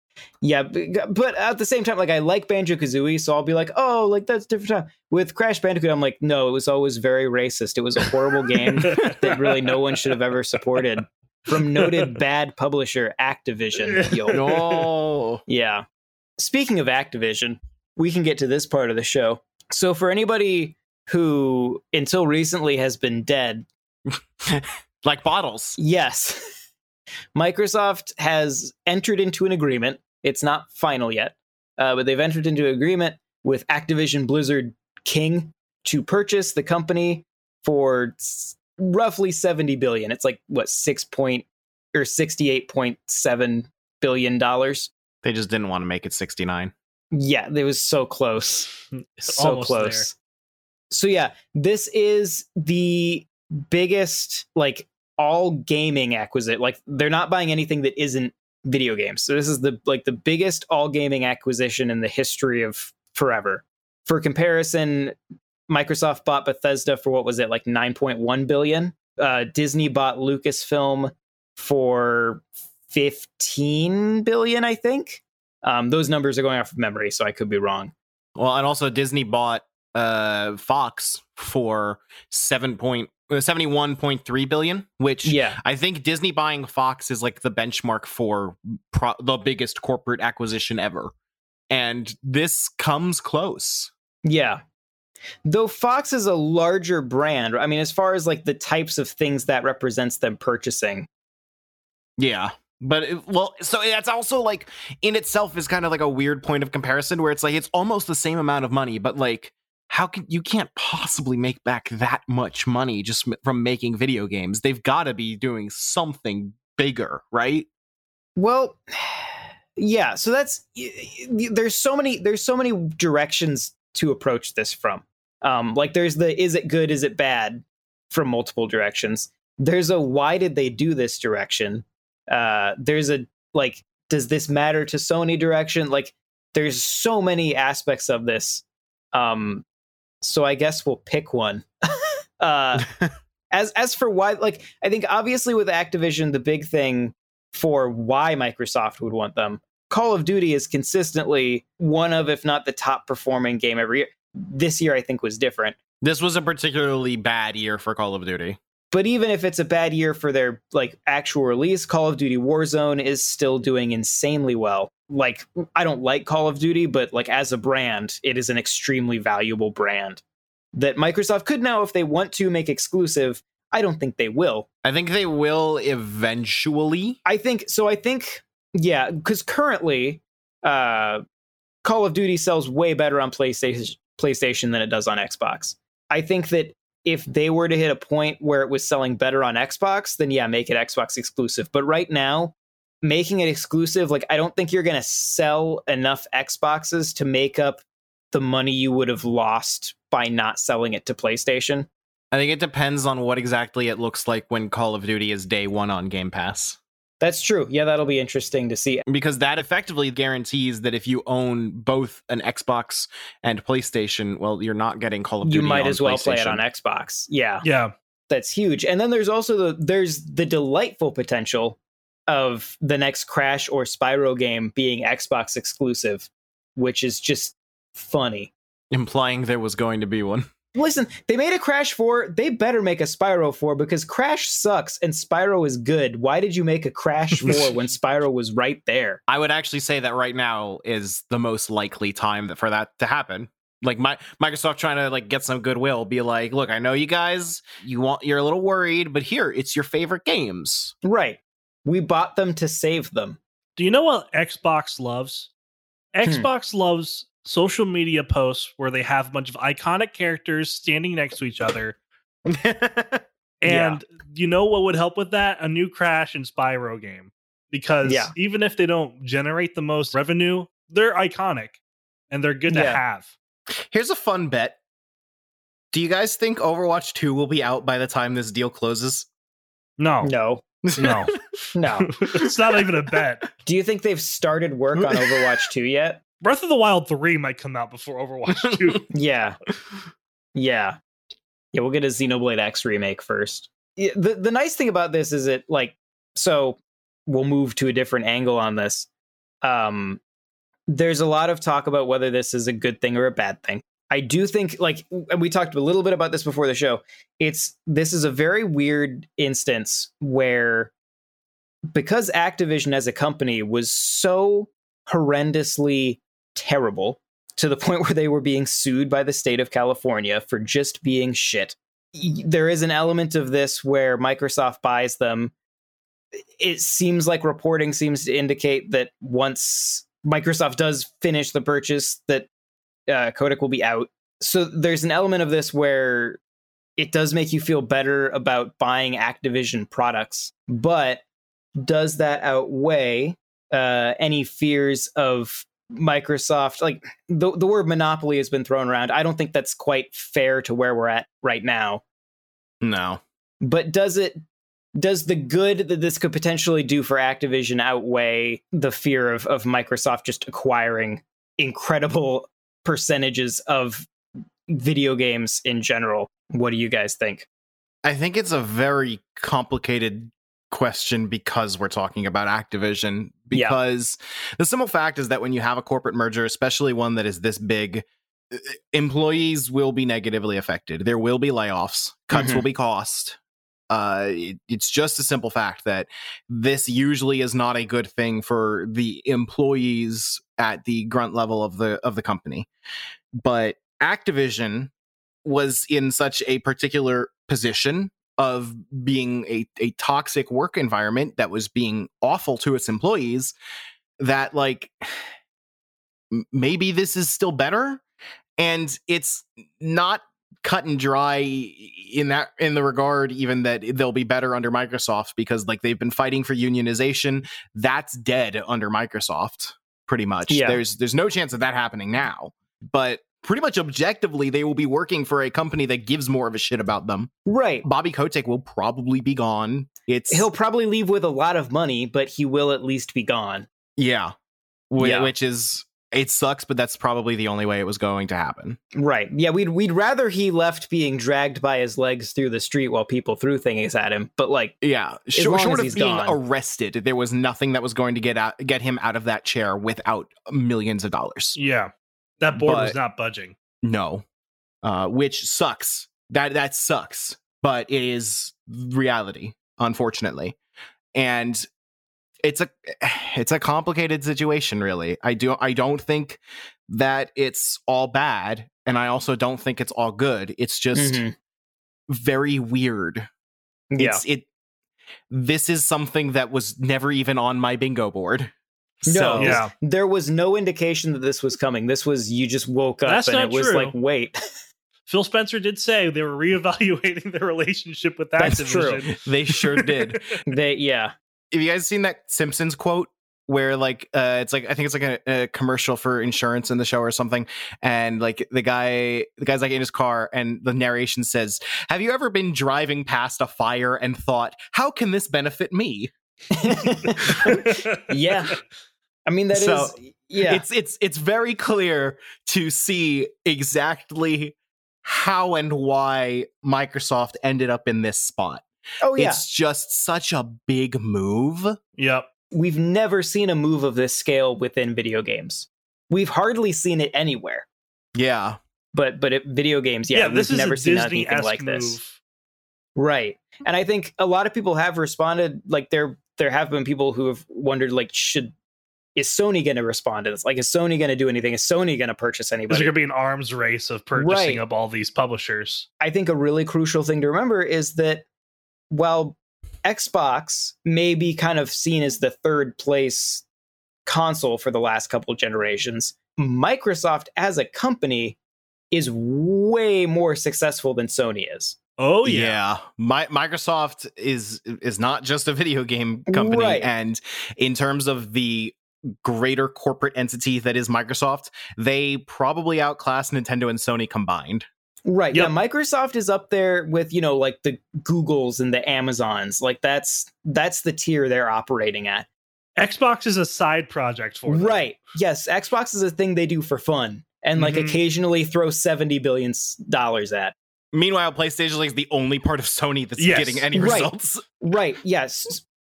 Yeah, but at the same time, like I like Banjo-Kazooie, so I'll be like, oh, like that's different time. With Crash Bandicoot, I'm like, no, it was always very racist. It was a horrible game that really no one should have ever supported. From noted bad publisher Activision. Yo. No. Yeah. Speaking of Activision, we can get to this part of the show. So for anybody who until recently has been dead, like bottles. Yes. Microsoft has entered into an agreement. It's not final yet, uh, but they've entered into an agreement with Activision Blizzard King to purchase the company for s- roughly seventy billion. It's like what six point or sixty-eight point seven billion dollars. They just didn't want to make it sixty-nine. Yeah, it was so close, so Almost close. there. So yeah, this is the biggest like all gaming acquisition. Like they're not buying anything that isn't video games. So this is the like the biggest all gaming acquisition in the history of forever. For comparison, Microsoft bought Bethesda for what was it, like nine point one billion? Uh, Disney bought Lucasfilm for fifteen billion, I think. Um, those numbers are going off of memory, so I could be wrong. Well, and also Disney bought uh, Fox for seven point seventy-one point three billion, which Yeah. I think Disney buying Fox is like the benchmark for pro- the biggest corporate acquisition ever. And this comes close. Yeah. Though Fox is a larger brand, I mean, as far as like the types of things that represents them purchasing. Yeah. But it, well, so that's also like in itself is kind of like a weird point of comparison where it's like it's almost the same amount of money, but like how can you can't possibly make back that much money just m- from making video games? They've got to be doing something bigger, right? Well, yeah. So that's y- y- there's so many there's so many directions to approach this from. Um, like there's the is it good, is it bad from multiple directions. There's a why did they do this direction? Uh, there's a like does this matter to Sony direction? Like there's so many aspects of this. Um, so I guess we'll pick one. uh, as as for why, like I think obviously with Activision, the big thing for why Microsoft would want them, Call of Duty is consistently one of, if not the top performing game every year. This year, I think, was different. This was a particularly bad year for Call of Duty. But even if it's a bad year for their like actual release, Call of Duty Warzone is still doing insanely well. Like, I don't like Call of Duty, but like as a brand, it is an extremely valuable brand that Microsoft could now, if they want to, make exclusive. I don't think they will. I think they will eventually. I think so. I think, yeah, because currently, uh, Call of Duty sells way better on PlayStation, PlayStation than it does on Xbox. I think that if they were to hit a point where it was selling better on Xbox, then yeah, make it Xbox exclusive. But right now, making it exclusive, like I don't think you're going to sell enough Xboxes to make up the money you would have lost by not selling it to PlayStation. I think it depends on what exactly it looks like when Call of Duty is day one on Game Pass. That's true. Yeah, that'll be interesting to see. Because that effectively guarantees that if you own both an Xbox and PlayStation, well, you're not getting Call of Duty. You might on as well play it PlayStation. on Xbox. Yeah. Yeah. That's huge. And then there's also the there's the delightful potential of the next Crash or Spyro game being Xbox exclusive, which is just funny. Implying there was going to be one. Listen, they made a Crash four, they better make a Spyro four because Crash sucks and Spyro is good. Why did you make a Crash four when Spyro was right there? I would actually say that right now is the most likely time that for that to happen. Like my Microsoft trying to like get some goodwill, be like, look, I know you guys, you want, you're a little worried, but here, it's your favorite games. Right. We bought them to save them. Do you know what Xbox loves? Xbox loves social media posts where they have a bunch of iconic characters standing next to each other. And you know what would help with that? A new Crash and Spyro game. Because Yeah. even if they don't generate the most revenue, they're iconic and they're good to Yeah. have. Here's a fun bet. Do you guys think Overwatch two will be out by the time this deal closes? No. No. No. No. It's not even a bet. Do you think they've started work on Overwatch two yet? Breath of the Wild three might come out before Overwatch two. Yeah. Yeah. Yeah, we'll get a Xenoblade X remake first. Yeah, the the nice thing about this is it like so we'll move to a different angle on this. Um there's a lot of talk about whether this is a good thing or a bad thing. I do think, like, and we talked a little bit about this before the show, it's this is a very weird instance where, because Activision as a company was so horrendously terrible to the point where they were being sued by the state of California for just being shit, there is an element of this where Microsoft buys them. It seems like reporting seems to indicate that once Microsoft does finish the purchase, that uh, Kotick will be out. So there's an element of this where it does make you feel better about buying Activision products, but does that outweigh uh, any fears of Microsoft? Like, the, the word monopoly has been thrown around. I don't think that's quite fair to where we're at right now. No. But does it, does the good that this could potentially do for Activision outweigh the fear of, of Microsoft just acquiring incredible percentages of video games in general? What do you guys think? I think it's a very complicated question because we're talking about Activision. Because yeah. the simple fact is that when you have a corporate merger, especially one that is this big, employees will be negatively affected. There will be layoffs. Cuts mm-hmm. will be cost. Uh, it, it's just a simple fact that this usually is not a good thing for the employees at the grunt level of the of the company. But Activision was in such a particular position of being a, a toxic work environment that was being awful to its employees that, like, maybe this is still better. And it's not cut and dry in that in the regard even that they'll be better under Microsoft, because, like, they've been fighting for unionization. That's dead under Microsoft, pretty much. Yeah. There's there's no chance of that happening now. But pretty much objectively, they will be working for a company that gives more of a shit about them. Right. Bobby Kotick will probably be gone. It's He'll probably leave with a lot of money, but he will at least be gone. Yeah. Wh- yeah. Which is, it sucks, but that's probably the only way it was going to happen. Right. Yeah, we'd we'd rather he left being dragged by his legs through the street while people threw things at him. But, like, yeah, short, short of being gone. arrested, there was nothing that was going to get out, get him out of that chair without millions of dollars. Yeah. That board but, was not budging. No, uh, which sucks. That that sucks, but it is reality, unfortunately. And it's a it's a complicated situation, really. I do I don't think that it's all bad, and I also don't think it's all good. It's just mm-hmm. very weird. Yeah. It's it. This is something that was never even on my bingo board. No, so, yeah. there was no indication that this was coming. This was, you just woke up That's and not it was true. like, wait. Phil Spencer did say they were reevaluating their relationship with That's Activision. True. They sure did. They, yeah. Have you guys seen that Simpsons quote where, like, uh, it's like, I think it's like a, a commercial for insurance in the show or something, and, like, the guy, the guy's, like, in his car, and the narration says, "Have you ever been driving past a fire and thought, how can this benefit me?" Yeah. I mean, that so is, yeah. It's it's it's very clear to see exactly how and why Microsoft ended up in this spot. Oh, yeah. It's just such a big move. Yep. We've never seen a move of this scale within video games. We've hardly seen it anywhere. Yeah. But but it, video games, yeah, yeah we've this is never a seen Disney-esque anything like move. this. Right. And I think a lot of people have responded, like, there there have been people who have wondered, like, should is Sony going to respond to this? Like, is Sony going to do anything? Is Sony going to purchase anybody? Is there going to be an arms race of purchasing right. up all these publishers? I think a really crucial thing to remember is that while Xbox may be kind of seen as the third place console for the last couple of generations, Microsoft as a company is way more successful than Sony is. Oh yeah, yeah. My, Microsoft is is not just a video game company, right. and in terms of the greater corporate entity that is Microsoft, they probably outclass Nintendo and Sony combined. Right. Yep. Yeah. Microsoft is up there with, you know, like the Googles and the Amazons. Like that's that's the tier they're operating at. Xbox is a side project for them. Right. Yes. Xbox is a thing they do for fun and like mm-hmm. occasionally throw seventy billion dollars at. Meanwhile, PlayStation is the only part of Sony that's yes. getting any right. results. Right. Yes.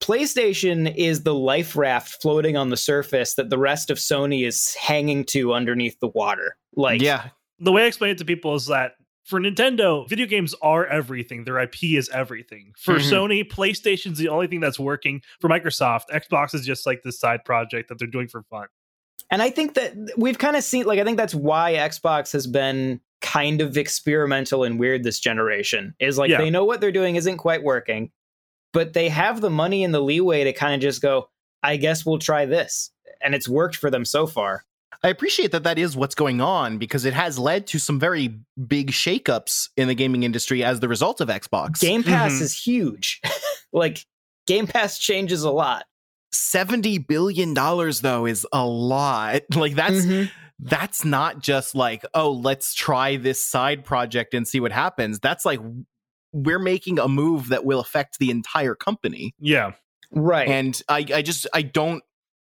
PlayStation is the life raft floating on the surface that the rest of Sony is hanging to underneath the water. Like, yeah. The way I explain it to people is that for Nintendo, video games are everything. Their I P is everything. For Mhm. Sony, PlayStation's the only thing that's working. For Microsoft, Xbox is just like this side project that they're doing for fun. and I think that we've kind of seen, like, I think that's why Xbox has been kind of experimental and weird this generation. Is like, Yeah. they know what they're doing isn't quite working, but they have the money and the leeway to kind of just go, I guess we'll try this. And it's worked for them so far. I appreciate that that is what's going on because it has led to some very big shakeups in the gaming industry as the result of Xbox. Game Pass Mhm. is huge. Like, Game Pass changes a lot. seventy billion dollars though is a lot. Like that's Mhm. that's not just like, oh, let's try this side project and see what happens. That's like we're making a move that will affect the entire company. Yeah. Right. And I, I just I don't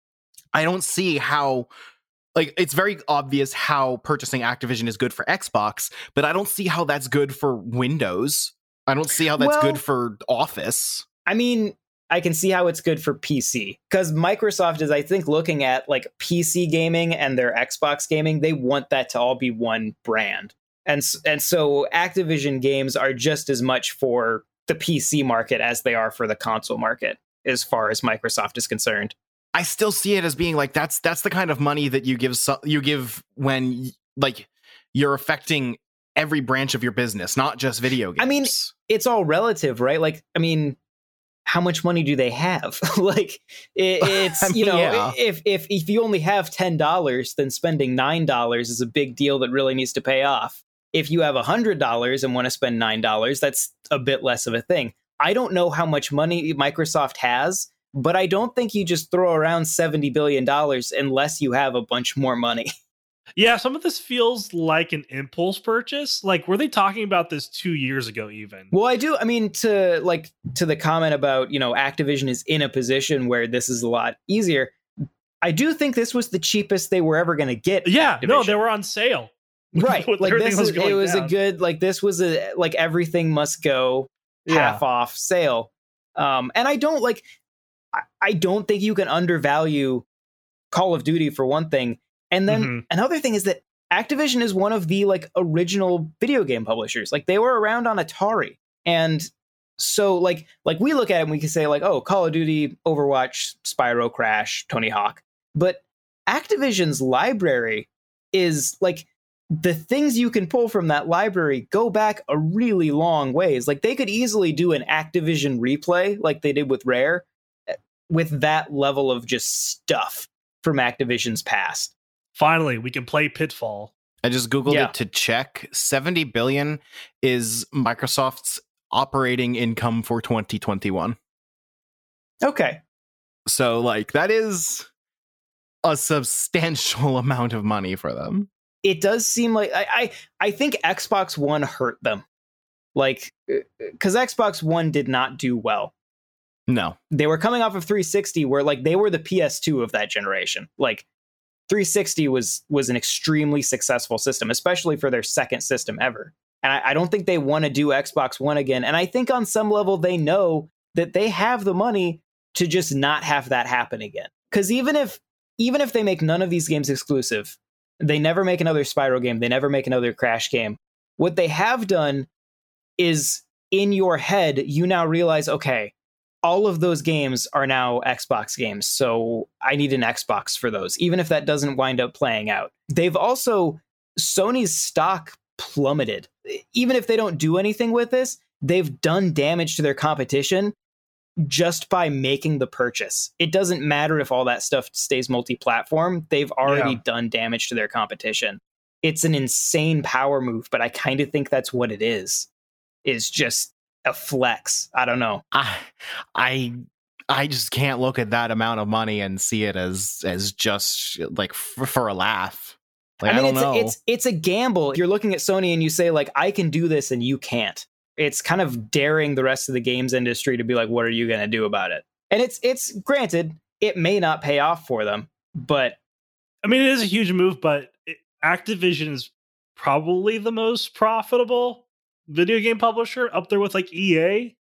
I don't see how, like, it's very obvious how purchasing Activision is good for Xbox, but I don't see how that's good for Windows. I don't see how that's Well- good for Office. I mean, I can see how it's good for P C because Microsoft is, I think, looking at like P C gaming and their Xbox gaming. They want that to all be one brand. And, s- and so Activision games are just as much for the P C market as they are for the console market, as far as Microsoft is concerned. I still see it as being like that's that's the kind of money that you give so, you give when like you're affecting every branch of your business, not just video games. I mean, It's all relative, right? Like, I mean, how much money do they have? Like, it, it's, I mean, you know, yeah. if, if, if you only have ten dollars, then spending nine dollars is a big deal that really needs to pay off. If you have one hundred dollars and want to spend nine dollars, that's a bit less of a thing. I don't know how much money Microsoft has, but I don't think you just throw around seventy billion dollars unless you have a bunch more money. Yeah, some of this feels like an impulse purchase. Like, were they talking about this two years ago even? Well, I do. I mean, to like to the comment about, you know, Activision is in a position where this is a lot easier. I do think this was the cheapest they were ever going to get. Yeah, no, Activision. they were on sale. Right. When Like, everything this was is, going it was down. a good, like, this was a, like, everything must go half off sale. Um, and I don't like, I, I don't think you can undervalue Call of Duty for one thing. And then Mhm. another thing is that Activision is one of the like original video game publishers. Like, they were around on Atari. And so like, like we look at it and we can say like, oh, Call of Duty, Overwatch, Spyro, Crash, Tony Hawk. But Activision's library is like, the things you can pull from that library go back a really long ways. Like, they could easily do an Activision replay like they did with Rare with that level of just stuff from Activision's past. Finally, we can play Pitfall. I just Googled Yeah. it to check. seventy billion is Microsoft's operating income for twenty twenty-one. Okay. So like that is a substantial amount of money for them. It does seem like I I, I think Xbox One hurt them. Like, because Xbox One did not do well. No. They were coming off of three sixty, where like they were the P S two of that generation. Like, three sixty was was an extremely successful system, especially for their second system ever. And I, I don't think they want to do Xbox One again. And I think on some level they know that they have the money to just not have that happen again. Because even if even if they make none of these games exclusive, they never make another Spyro game, they never make another Crash game. What they have done is, in your head, you now realize, okay, all of those games are now Xbox games, so I need an Xbox for those, even if that doesn't wind up playing out. They've also, Sony's stock plummeted. Even if they don't do anything with this, they've done damage to their competition just by making the purchase. It doesn't matter if all that stuff stays multi-platform. They've already Yeah. done damage to their competition. It's an insane power move, but I kind of think that's what it is. Is just a flex. I don't know. I I I just can't look at that amount of money and see it as as just like for, for a laugh. Like, I, I mean, don't it's know. A, it's it's a gamble. You're looking at Sony and you say like, I can do this and you can't. It's kind of daring the rest of the games industry to be like, what are you going to do about it? And it's it's granted, it may not pay off for them, but I mean, it is a huge move, but it, Activision is probably the most profitable video game publisher, up there with like E A.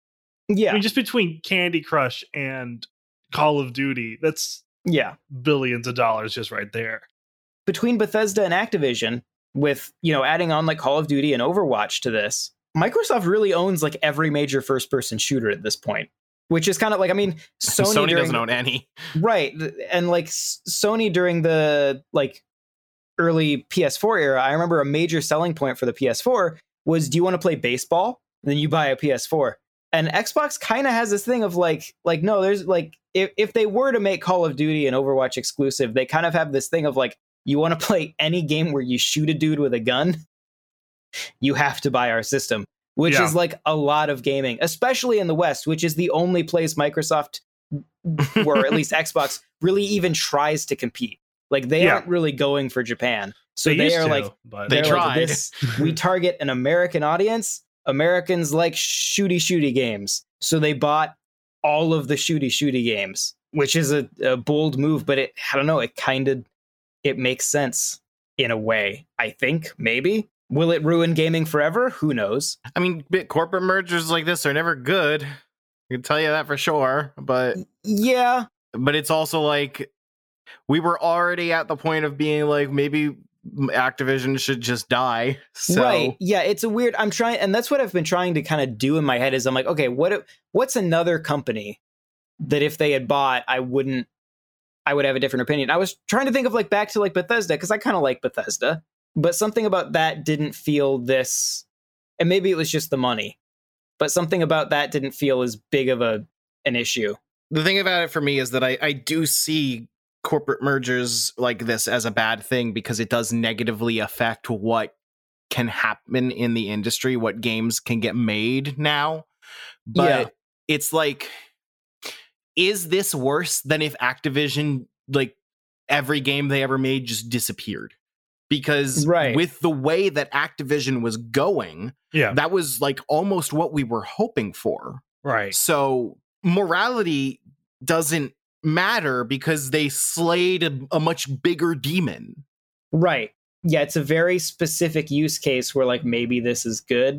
Yeah. I mean, just between Candy Crush and Call of Duty, that's yeah. billions of dollars just right there. Between Bethesda and Activision, with, you know, adding on like Call of Duty and Overwatch to this, Microsoft really owns like every major first person shooter at this point, which is kind of like, I mean, Sony, Sony during, doesn't own any. Right. And like S- Sony during the like early P S four era, I remember a major selling point for the P S four was, do you want to play baseball? Then you buy a P S four. And Xbox kind of has this thing of like, like, no, there's like, if, if they were to make Call of Duty and Overwatch exclusive, they kind of have this thing of like, you want to play any game where you shoot a dude with a gun, you have to buy our system, which Yeah. is like a lot of gaming, especially in the West, which is the only place Microsoft, or at least Xbox, really even tries to compete. Like they Yeah. aren't really going for Japan. So They they, used are to, like, but They they're like, tried. this, we target an American audience. Americans like shooty shooty games. So they bought all of the shooty shooty games, which is a, a bold move, but it, I don't know, it kind of, it makes sense in a way, I think, maybe. Will it ruin gaming forever? Who knows? I mean, big corporate mergers like this are never good. I can tell you that for sure. But Yeah. but it's also like we were already at the point of being like, maybe Activision should just die. So Right. Yeah, it's a weird, I'm trying, and that's what I've been trying to kind of do in my head is I'm like, okay, what if- what's another company that if they had bought, I wouldn't, I would have a different opinion. I was trying to think of like back to like Bethesda, because I kind of like Bethesda, but something about that didn't feel this, and maybe it was just the money, but something about that didn't feel as big of a an issue. the thing about it for me is that I, I do see corporate mergers like this as a bad thing because it does negatively affect what can happen in the industry, what games can get made now. But Yeah. it's like, is this worse than if Activision, like every game they ever made just disappeared? Because Right. with the way that Activision was going, yeah, that was like almost what we were hoping for. right. So morality doesn't matter because they slayed a, a much bigger demon. Right. Yeah, it's a very specific use case where like maybe this is good.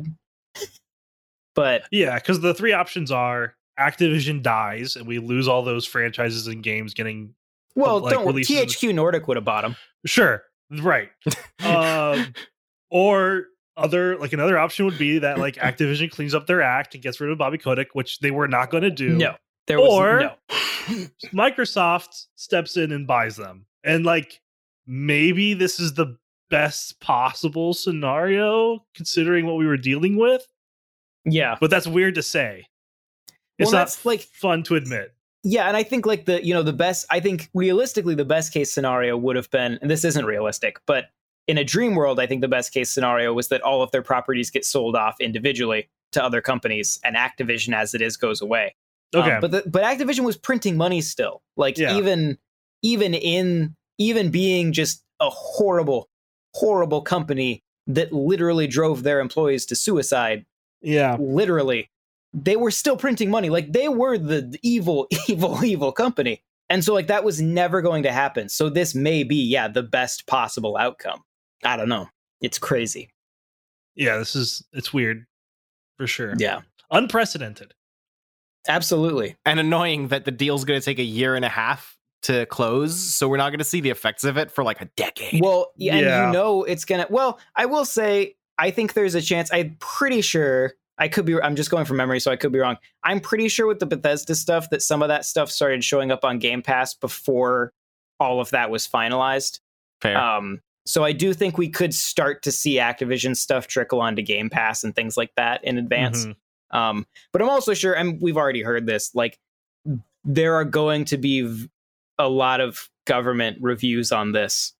But Yeah, because the three options are Activision dies and we lose all those franchises and games getting well, like, don't releases T H Q Nordic would have bought them. sure, right. um, or other like another option would be that like Activision cleans up their act and gets rid of Bobby Kotick, which they were not going to do. No. There was Or- no. Microsoft steps in and buys them, and like maybe this is the best possible scenario considering what we were dealing with. Yeah. But that's weird to say. It's Well, not that's, like- fun to admit. Yeah, and I think like the, you know, the best, I think realistically the best case scenario would have been, and this isn't realistic, but in a dream world, I think the best case scenario was that all of their properties get sold off individually to other companies and Activision as it is goes away. Okay. Um, but the, but Activision was printing money still. Like Yeah. even even in even being just a horrible, horrible company that literally drove their employees to suicide, yeah. literally, they were still printing money. Like they were the evil, evil, evil company. And so like that was never going to happen. So this may be, yeah, the best possible outcome. I don't know. It's crazy. Yeah, this is it's weird for sure. Yeah, Unprecedented. absolutely. And annoying that the deal's going to take a year and a half to close, so we're not going to see the effects of it for like a decade. Well, yeah, and Yeah. you know it's gonna. Well, I will say, I think there's a chance. I'm pretty sure. I could be. I'm just going from memory, so I could be wrong. I'm pretty sure with the Bethesda stuff that some of that stuff started showing up on Game Pass before all of that was finalized. Fair. Um, so I do think we could start to see Activision stuff trickle onto Game Pass and things like that in advance. Mhm. Um, but I'm also sure, and we've already heard this, like there are going to be v- a lot of government reviews on this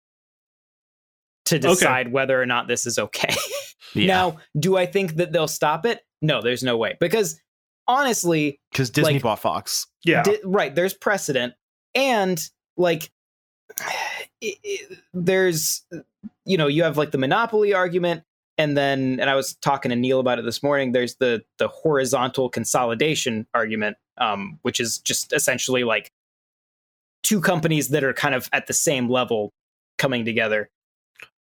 to decide whether or not this is okay. Yeah. Now, do I think that they'll stop it? No, there's no way. Because honestly, Because Disney like- bought Fox. Yeah. di- right, there's precedent. And like, it, it, there's, you know, you have like the monopoly argument. And then, and I was talking to Neil about it this morning, there's the the horizontal consolidation argument, um, which is just essentially like two companies that are kind of at the same level coming together.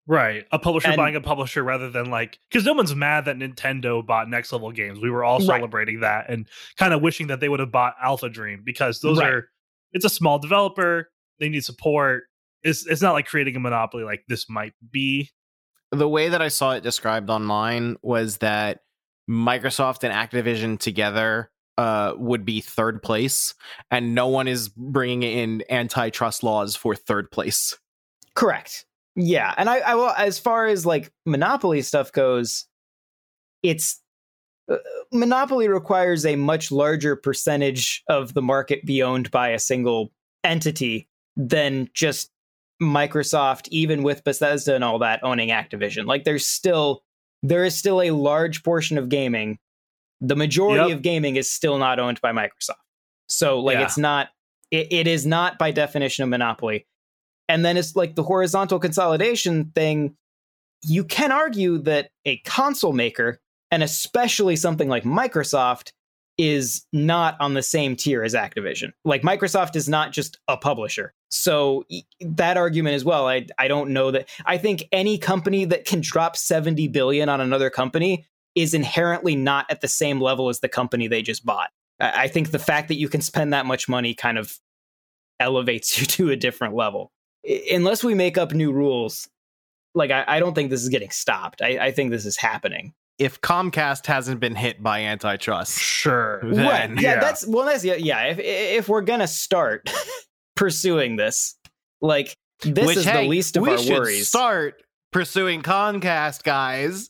Right. A publisher And- buying a publisher rather than like, because no one's mad that Nintendo bought Next Level Games. We were all Right. celebrating that and kind of wishing that they would have bought Alpha Dream, because those Right. are, it's a small developer. They need support. It's, it's not like creating a monopoly like this might be. The way that I saw it described online was that Microsoft and Activision together uh, would be third place, and no one is bringing in antitrust laws for third place. Correct. Yeah, and I, I will, as far as like monopoly stuff goes, it's uh, monopoly requires a much larger percentage of the market be owned by a single entity than just Microsoft, even with Bethesda and all that owning Activision. Like there's still there is still a large portion of gaming. The majority Yep. of gaming is still not owned by Microsoft. So like Yeah. it's not it, it is not by definition a monopoly. And then it's like the horizontal consolidation thing. You can argue that a console maker, and especially something like Microsoft, is not on the same tier as Activision. Like Microsoft is not just a publisher. So e- that argument as well, I I don't know that. I think any company that can drop seventy billion on another company is inherently not at the same level as the company they just bought. I I think the fact that you can spend that much money kind of elevates you to a different level. I- Unless we make up new rules, like I, I don't think this is getting stopped. I, I think this is happening. If Comcast hasn't been hit by antitrust, Sure. Then- Right. Yeah, yeah. that's well that's yeah, yeah. If if we're gonna start pursuing this, like this which, is hey, the least of we our should worries. start pursuing Comcast, guys.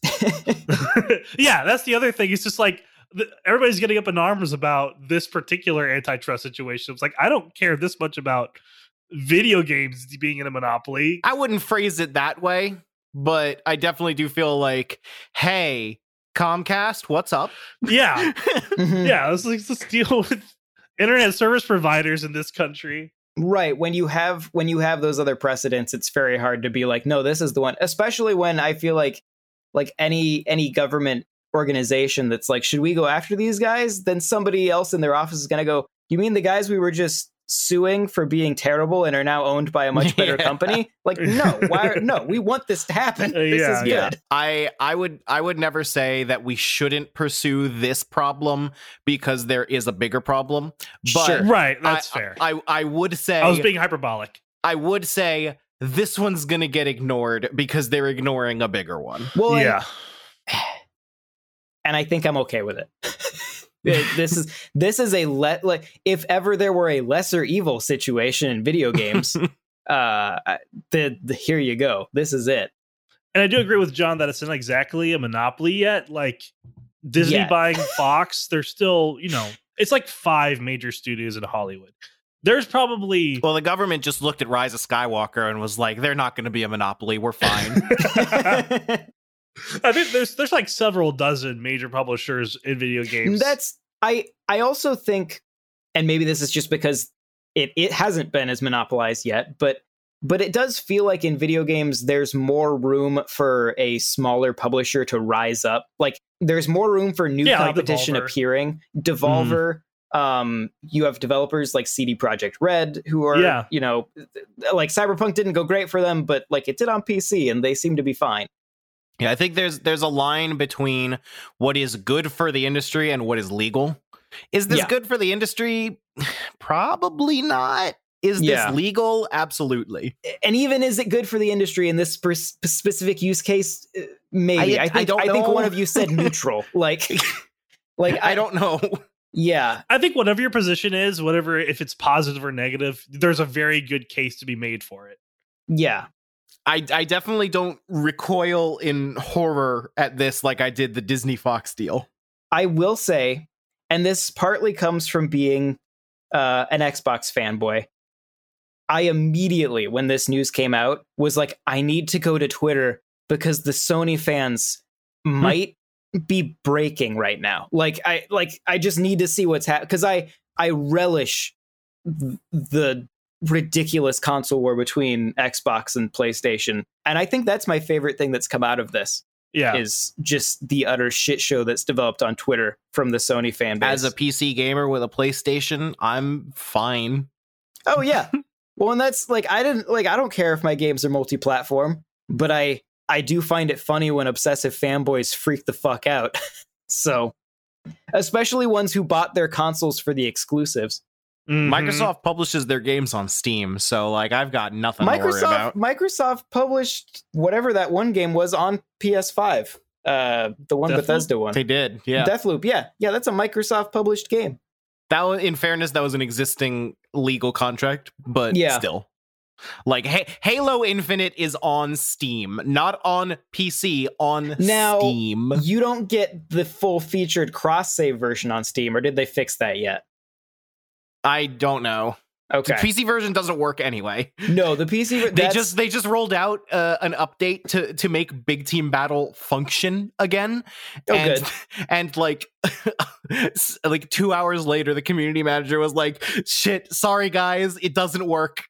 Yeah, that's the other thing. It's just like th- everybody's getting up in arms about this particular antitrust situation. It's like, I don't care this much about video games being in a monopoly. I wouldn't phrase it that way, but I definitely do feel like, hey, Comcast, what's up? Yeah. Mhm. Yeah. Let's, let's let's deal with internet service providers in this country. Right. When you have when you have those other precedents, it's very hard to be like, no, this is the one. Especially when I feel like like any any government organization that's like, should we go after these guys? Then somebody else in their office is gonna go, you mean the guys we were just suing for being terrible and are now owned by a much better Yeah. company? Like, no, why are, no, we want this to happen. Uh, This yeah, is good. yeah. I I would I would never say that we shouldn't pursue this problem because there is a bigger problem. But Sure. Right. That's I, fair. I, I would say I was being hyperbolic. I would say this one's gonna get ignored because they're ignoring a bigger one. Well, and- Yeah. and I think I'm okay with it. It- this is this is a let like if ever there were a lesser evil situation in video games, uh, the, the here you go. This is it. And I do agree with John that it's not exactly a monopoly yet. Like Disney Yeah. buying Fox, there's still, you know, it's like five major studios in Hollywood. There's probably Well, the government just looked at Rise of Skywalker and was like, they're not gonna be a monopoly, we're fine. I think there's there's like several dozen major publishers in video games. That's I I also think, and maybe this is just because it it hasn't been as monopolized yet, but but it does feel like in video games there's more room for a smaller publisher to rise up. Like there's more room for new Yeah, like competition Devolver. appearing. Devolver, um, you have developers like C D Projekt Red who are, Yeah. you know, like Cyberpunk didn't go great for them, but like it did on P C and they seem to be fine. Yeah, I think there's there's a line between what is good for the industry and what is legal. Is this Yeah. good for the industry? Probably not. Is this Yeah. legal? Absolutely. And even is it good for the industry in this spe- specific use case? Uh, Maybe. I- I, I think don't I think know. one of you said neutral. like, like I don't know. Yeah, I think whatever your position is, whatever if it's positive or negative, there's a very good case to be made for it. yeah. I I definitely don't recoil in horror at this like I did the Disney Fox deal. I will say, and this partly comes from being uh, an Xbox fanboy. I immediately, when this news came out, was like, I need to go to Twitter because the Sony fans might be breaking right now. Like I like I just need to see what's happening because I I relish th- the ridiculous console war between Xbox and PlayStation, and I think that's my favorite thing that's come out of this Yeah. is just the utter shit show that's developed on Twitter from the Sony fan base. As a P C gamer with a PlayStation, I'm fine. Oh yeah. Well, and that's like I didn't like I don't care if my games are multi-platform. but I I do find it funny when obsessive fanboys freak the fuck out. So, especially ones who bought their consoles for the exclusives. Mhm. Microsoft publishes their games on Steam, so like I've got nothing to worry Microsoft about. Microsoft published whatever that one game was on P S five. Uh, the one Deathloop? Bethesda one. They did, yeah. Deathloop, yeah. Yeah, that's a Microsoft published game. That was, in fairness, that was an existing legal contract, but Yeah. still. Like ha- Halo Infinite is on Steam, not on P C, on Now, Steam. You don't get the full featured cross-save version on Steam, or did they fix that yet? I don't know. Okay. The P C version doesn't work anyway. No, the P C ver- They that's- just they just rolled out uh, an update to to make Big Team Battle function again. Oh, and, good. And like s- like two hours later, the community manager was like, "Shit, sorry guys, it doesn't work."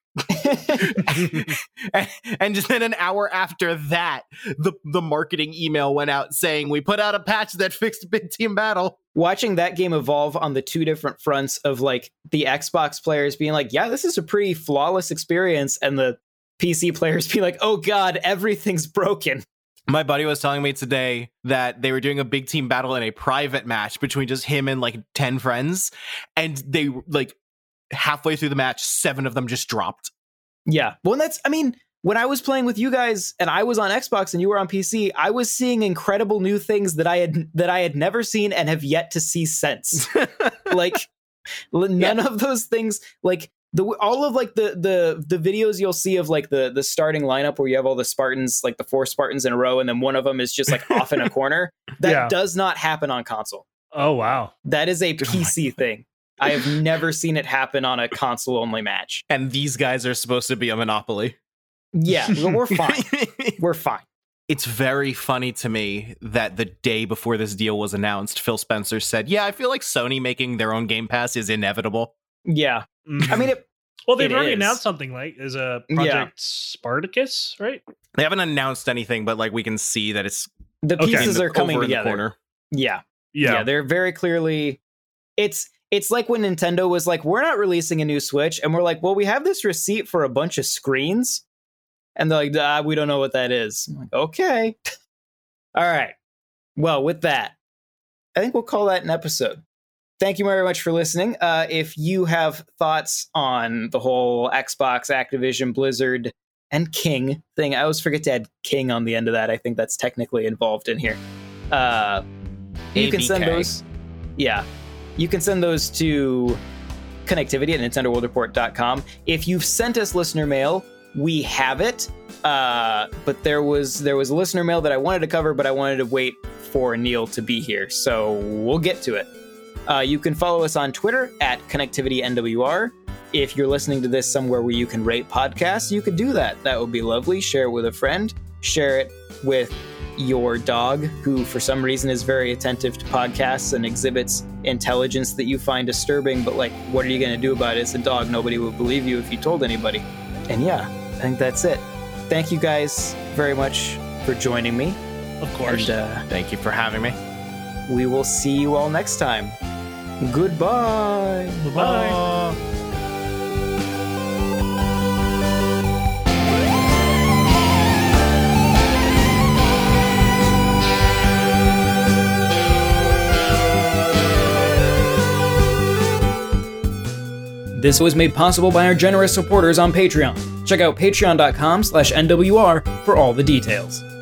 and, and just then an hour after that, the the marketing email went out saying, "We put out a patch that fixed Big Team Battle." Watching that game evolve on the two different fronts of like the Xbox players being like, yeah, this is a pretty flawless experience, and the P C players being like, oh god, everything's broken. My buddy was telling me today that they were doing a Big Team Battle in a private match between just him and like ten friends, and they like halfway through the match, seven of them just dropped. Yeah. Well, and that's, I mean, when I was playing with you guys and I was on Xbox and you were on P C, I was seeing incredible new things that I had that I had never seen and have yet to see since. Like none Yeah. of those things, like the all of like the the the videos you'll see of like the the starting lineup where you have all the Spartans, like the four Spartans in a row, and then one of them is just like off in a corner. That Yeah. does not happen on console. Oh wow. That is a P C thing. I have never seen it happen on a console only match. And these guys are supposed to be a monopoly. Yeah, but we're fine. We're fine. It's very funny to me that the day before this deal was announced, Phil Spencer said, "Yeah, I feel like Sony making their own Game Pass is inevitable." Yeah. Mhm. I mean, it, well, they've it already is. announced something like is a Yeah. Project Spartacus, right? They haven't announced anything, but like we can see that it's the Okay. pieces in the- are coming over in the together. corner. Yeah. Yeah. Yeah, they're very clearly it's it's like when Nintendo was like, we're not releasing a new Switch, and we're like, well, we have this receipt for a bunch of screens. And they're like, ah, we don't know what that is. I'm like, okay. All right. Well, with that, I think we'll call that an episode. Thank you very much for listening. Uh, if you have thoughts on the whole Xbox, Activision, Blizzard, and King thing, I always forget to add King on the end of that. I think that's technically involved in here. Uh, you can send A B K. those. Yeah. You can send those to connectivity at nintendo world report dot com. If you've sent us listener mail, we have it. Uh, but there was there was listener mail that I wanted to cover, but I wanted to wait for Neil to be here. So we'll get to it. Uh, you can follow us on Twitter at connectivity N W R. If you're listening to this somewhere where you can rate podcasts, you could do that. That would be lovely. Share it with a friend. Share it with your dog, who for some reason is very attentive to podcasts and exhibits intelligence that you find disturbing. But like, what are you going to do about it? It's a dog. Nobody would believe you if you told anybody. And yeah, I think that's it. Thank you guys very much for joining me. Of course. And uh, Thank you for having me. we will see you all next time. Goodbye. Bye. Uh, This was made possible by our generous supporters on Patreon. Check out patreon dot com slash N W R for all the details.